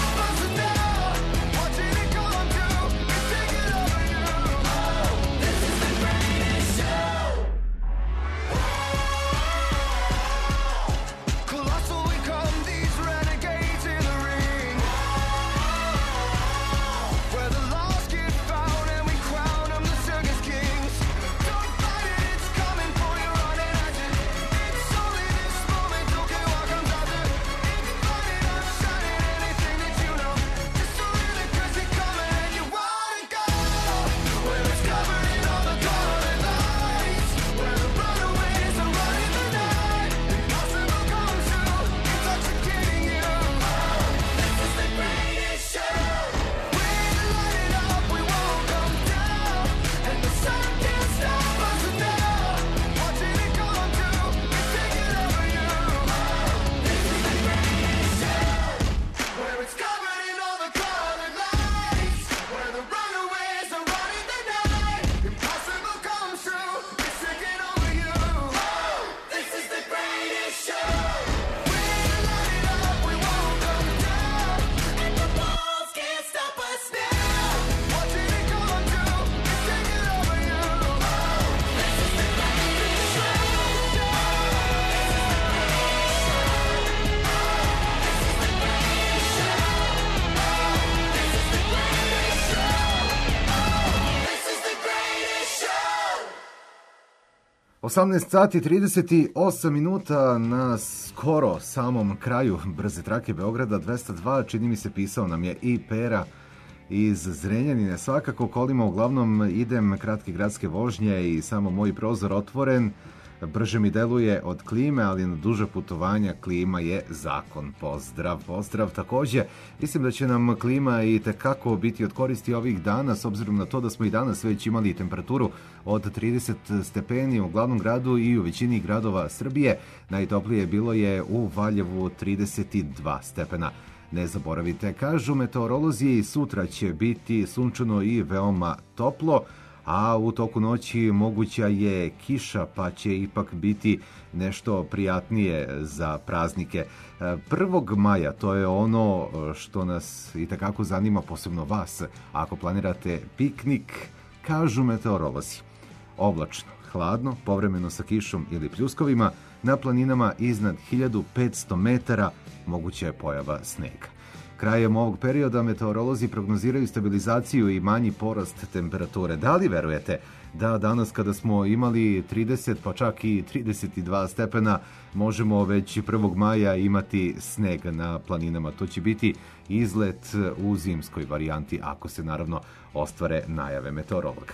osamnaest sati trideset osam minuta na skoro samom kraju brze trake Beograda dvesta dva, čini mi se pisao nam je i Pera iz Zrenjanine. Svakako kolima uglavnom idem kratke gradske vožnje i samo moj prozor otvoren. Brže mi deluje od klime, ali na duže putovanja klima je zakon. Pozdrav, pozdrav. Takođe, mislim da će nam klima i tekako biti od koristi ovih dana, s obzirom na to da smo i danas već imali temperaturu od trideset stepeni u glavnom gradu i u većini gradova Srbije. Najtoplije bilo je u Valjevu trideset dva stepena. Ne zaboravite, kažu meteorolozi, i sutra će biti sunčano i veoma toplo, a u toku noći moguća je kiša, pa će ipak biti nešto prijatnije za praznike. prvog maja, to je ono što nas i takako zanima, posebno vas, ako planirate piknik, kažu meteorolozi. Oblačno, hladno, povremeno sa kišom ili pljuskovima, na planinama iznad hiljadu petsto metara moguća je pojava snega. Krajem ovog perioda meteorolozi prognoziraju stabilizaciju i manji porast temperature. Da li verujete da danas kada smo imali trideset pa čak i trideset dva stepena možemo već prvog maja imati sneg na planinama? To će biti izlet u zimskoj varijanti ako se naravno ostvare najave meteorologa.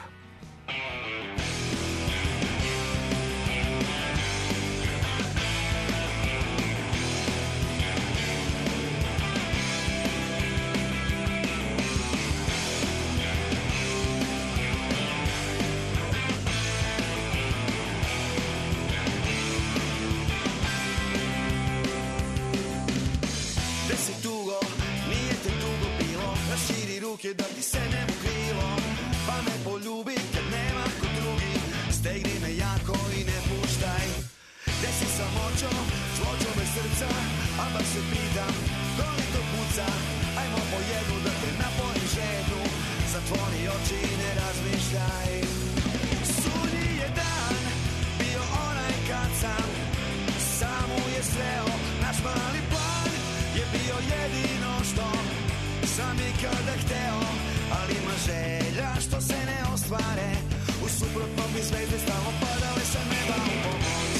Da ti se ne u krilo, pa me poljubi kad nema ko drugi. Stegni me jako i ne puštaj. Gde si samoćo, zloćo bez srca, a baš se pitam, koli to puca. Ajmo po jednu da te napojim žedu, zatvori oči i ne razmišljaj. Sunji je dan, bio onaj kad sam samu je sreo. Naš mali plan je bio jedino što sam ikada hteo, ali ima želja što se ne ostvare. U suprotnom bi zvezde stalno padale sa neba u pomoć.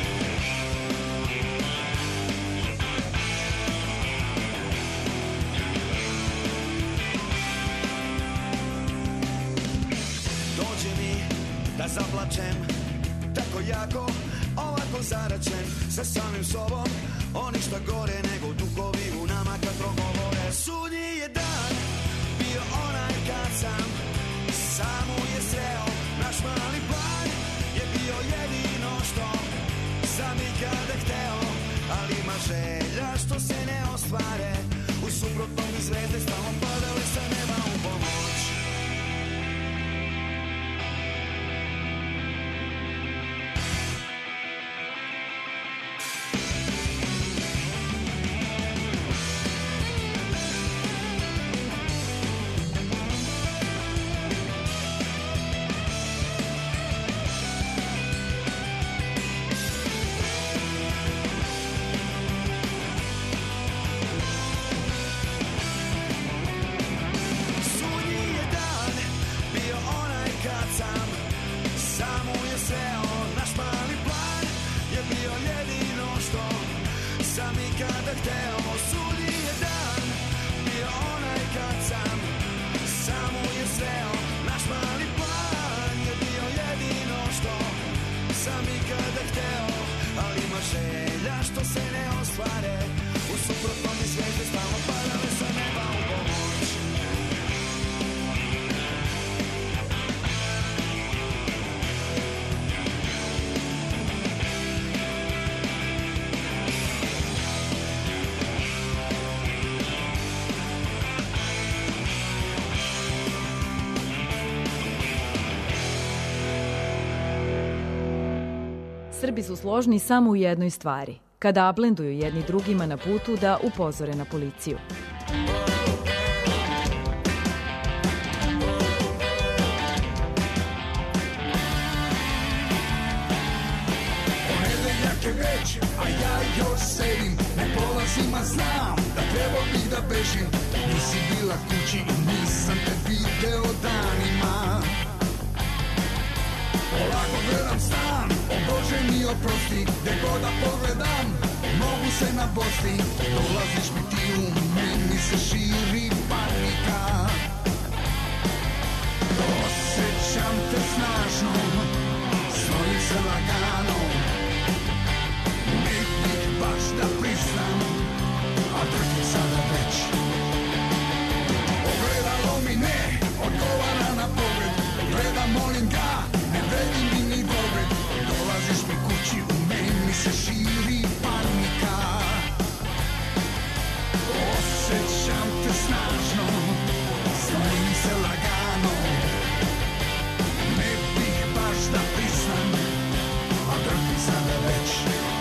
Dođe mi da zaplačem, tako jako, ovako zaračen sa samim sobom. Oni šta gore nego duhovi u nama kad progovore. Sunji je dan, bio onaj kad sam samu je sreo. Naš mali plan je bio jedino što sam ikada hteo, ali ima želja što se ne ostvare. U suprotnom bi zvezde stalno padale sa neba u pomoć. Srbi su složni samo u jednoj stvari, kada ablenduju jedni drugima na putu da upozore na policiju. Ponedeljak je već, a ja još sedim, ne polazim, a znam da trebao bih da bežim. Nisi bila kući i nisam te video danima. Polako gledam stan, oprosti, gde god da pogledam, mogu se nabosti. Dolaziš mi ti u meni se širi panika. Osjećam te snažno, svojim se lagano. Ne bih baš da priznam, a drhtim sada već. Ogledalo mi ne odgovara na pogled. Gledam, molim ga, ne vredi mi ni dvogled. Dolaziš mi kući, u meni se širi panika. Osjećam te snažno, svojim se lagano. Ne bih baš da priznam, a drhtim sada već.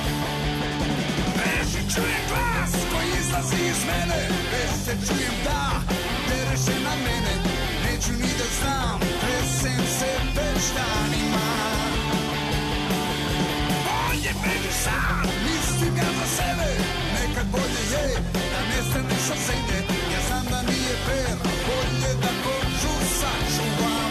Beži, čujem glas koji izlazi iz mene. Beži se, čujem da dereš se na mene. Neću ni da znam, tresem se već danima. Bolje beži sam, mislim ja za sebe. Nekad bolje je da nestaneš od zemlje. Ja znam da nije fair, bolje da kožu sačuvam.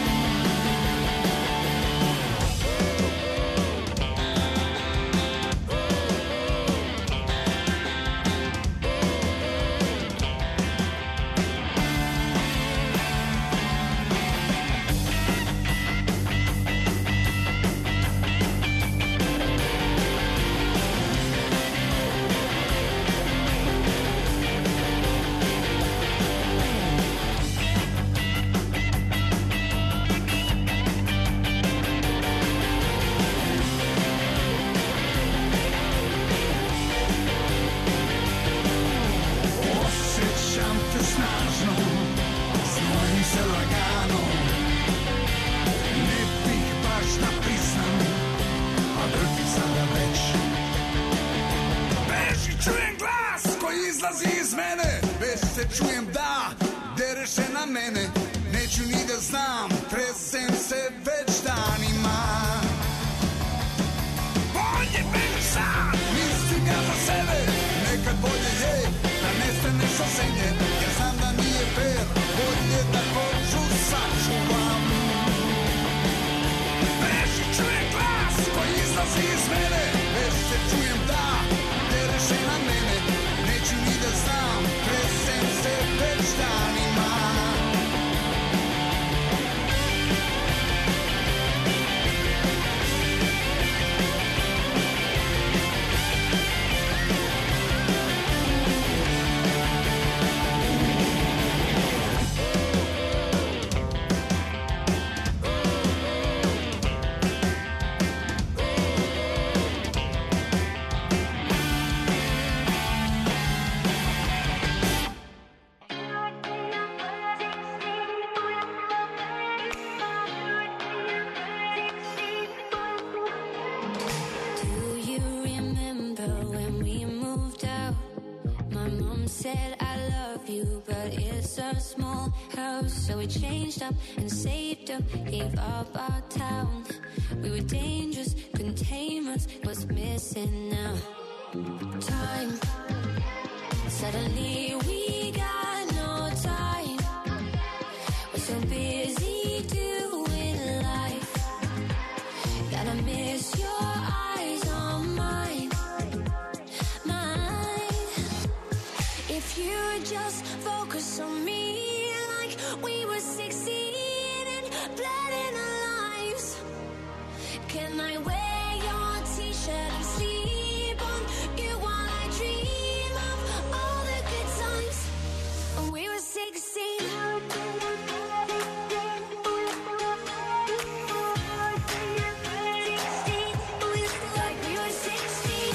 Osjećam te snažno, svojim se lagano. Ne bih baš da priznam, a drhtim sada već. Beži, čujem glas koji izlazi iz mene. Beži se, čujem da dereš se na mene. Neću ni da znam, tresem se već danima. Bolje beži sam, mislim ja za sebe. Nekad bolje je da nestaneš od zemlje. Ja znam da nije fair, bolje da kožu sačuvam. Beži, čujem glas koji izlazi iz mene. Beži se, čujem da dereš se na mene. Neću ni da znam, tresem se već danima. Do you remember when we moved out? My mom said I love you, but it's a small house. So we changed up and saved up, gave up our town. We were dangerous, couldn't tame us. What's missing now? Time. Suddenly we got no time. We're so busy doing life. Gotta miss your eyes on mine, mine. If you would just focus on me like we were sixteen and blood in our lives. Can I wear your t-shirt and sleep on you while I dream of all the good times when we were sixteen? Like we were sixteen.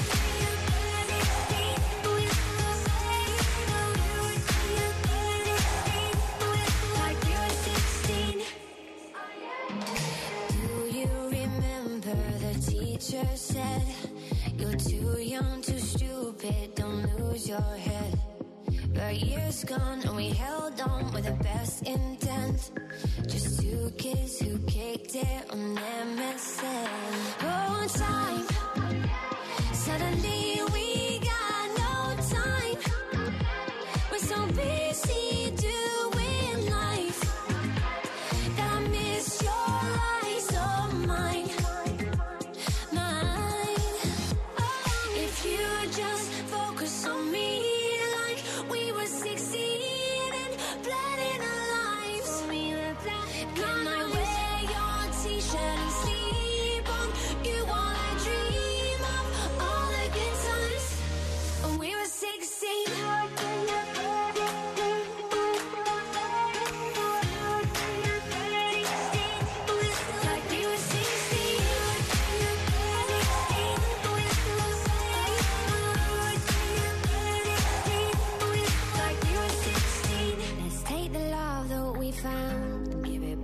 Like we were sixteen. Do you remember the teacher said, you're too young, too stupid, don't lose your head. But years gone and we held on with the best intent. Just two kids who kicked it on M S N. Oh, time. Suddenly we got no time. We're so busy doing life that I miss your eyes on mine, mine.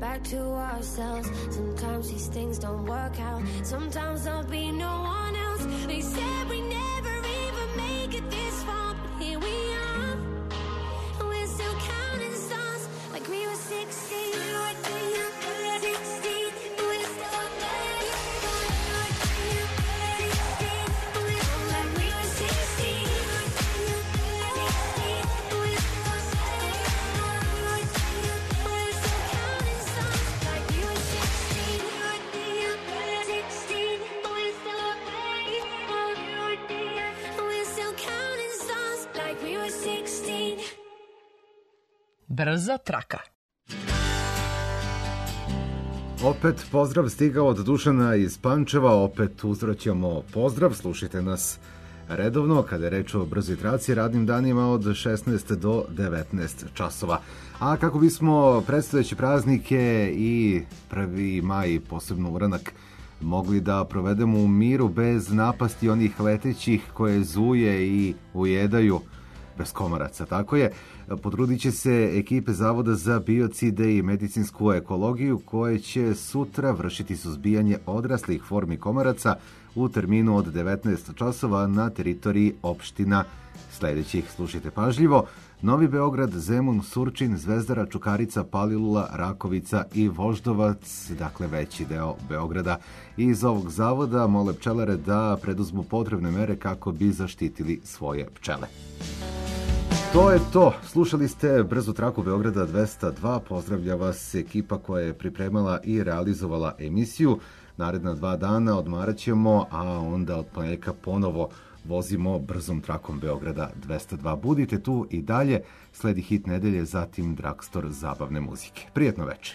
back to ourselves. Sometimes these things don't work out. Sometimes there'll be no one else. They said we never even make it this far, but here we are. And we're still counting stars like we were sixteen. sixteen, and we're still playing. Like we were sixteen. Brza traka. Opet pozdrav stigao od Dušana iz Pančeva, opet uzvraćamo pozdrav, slušajte nas redovno kada je reč o brzoj traci radnim danima od šesnaest do devetnaest časova. A kako bismo predstojeće praznike i prvi maj, posebno uranak, mogli da provedemo u miru bez napasti onih letećih koje zuje i ujedaju, bez komaraca, tako je. Potrudit će se ekipe Zavoda za biocide i medicinsku ekologiju koje će sutra vršiti suzbijanje odraslih formi komaraca u terminu od devetnaest časova na teritoriji opština sledećih. Slušajte pažljivo: Novi Beograd, Zemun, Surčin, Zvezdara, Čukarica, Palilula, Rakovica i Voždovac, dakle veći deo Beograda. Iz ovog zavoda mole pčelare da preduzmu potrebne mere kako bi zaštitili svoje pčele. To je to. Slušali ste brzu traku Beograda dvesta dva. Pozdravlja vas ekipa koja je pripremala i realizovala emisiju. Naredna dva dana odmarat ćemo, a onda od ponedjeljka ponovo vozimo brzom trakom Beograda dvesta dva. Budite tu i dalje. Sledi hit nedelje, zatim Dragstor zabavne muzike. Prijetno večer.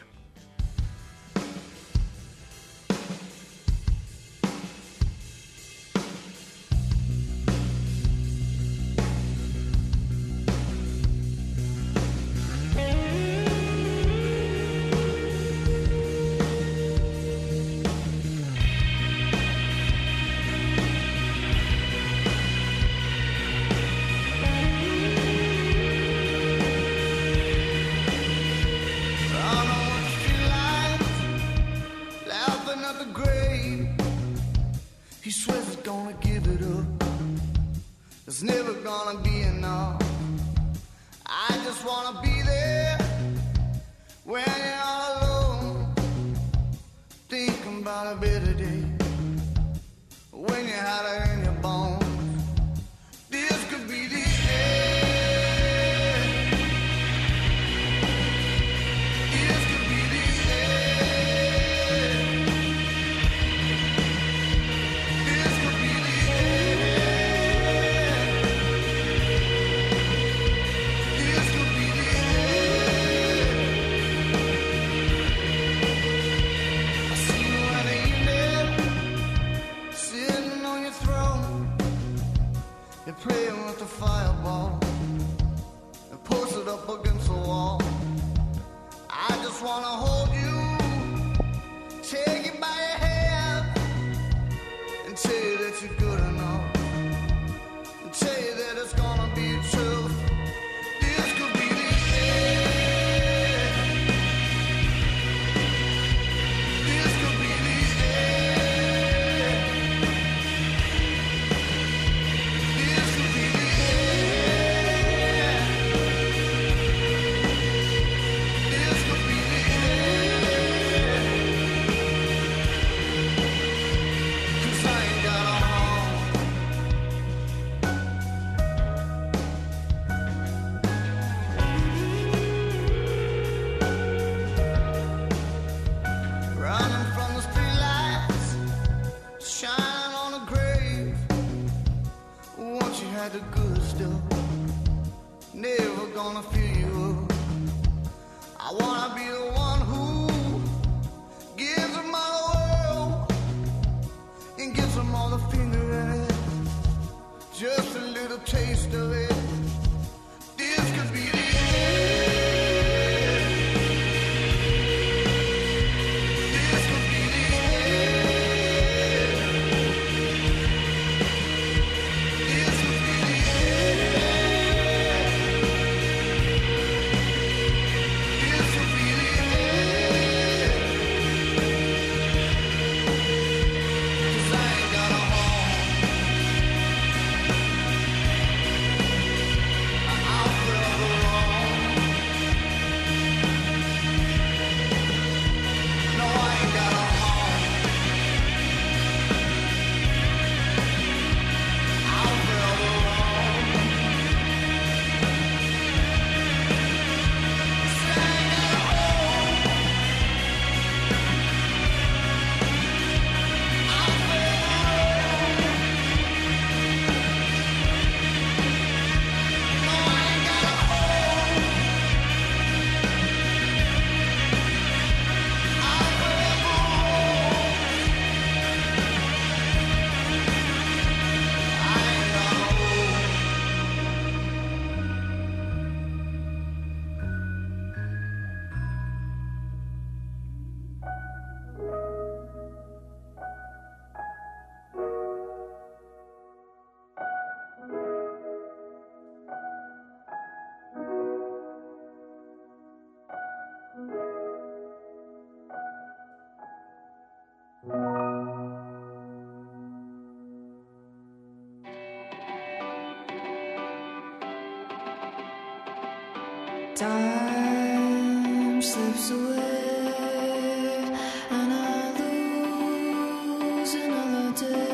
Time slips away and I lose another day.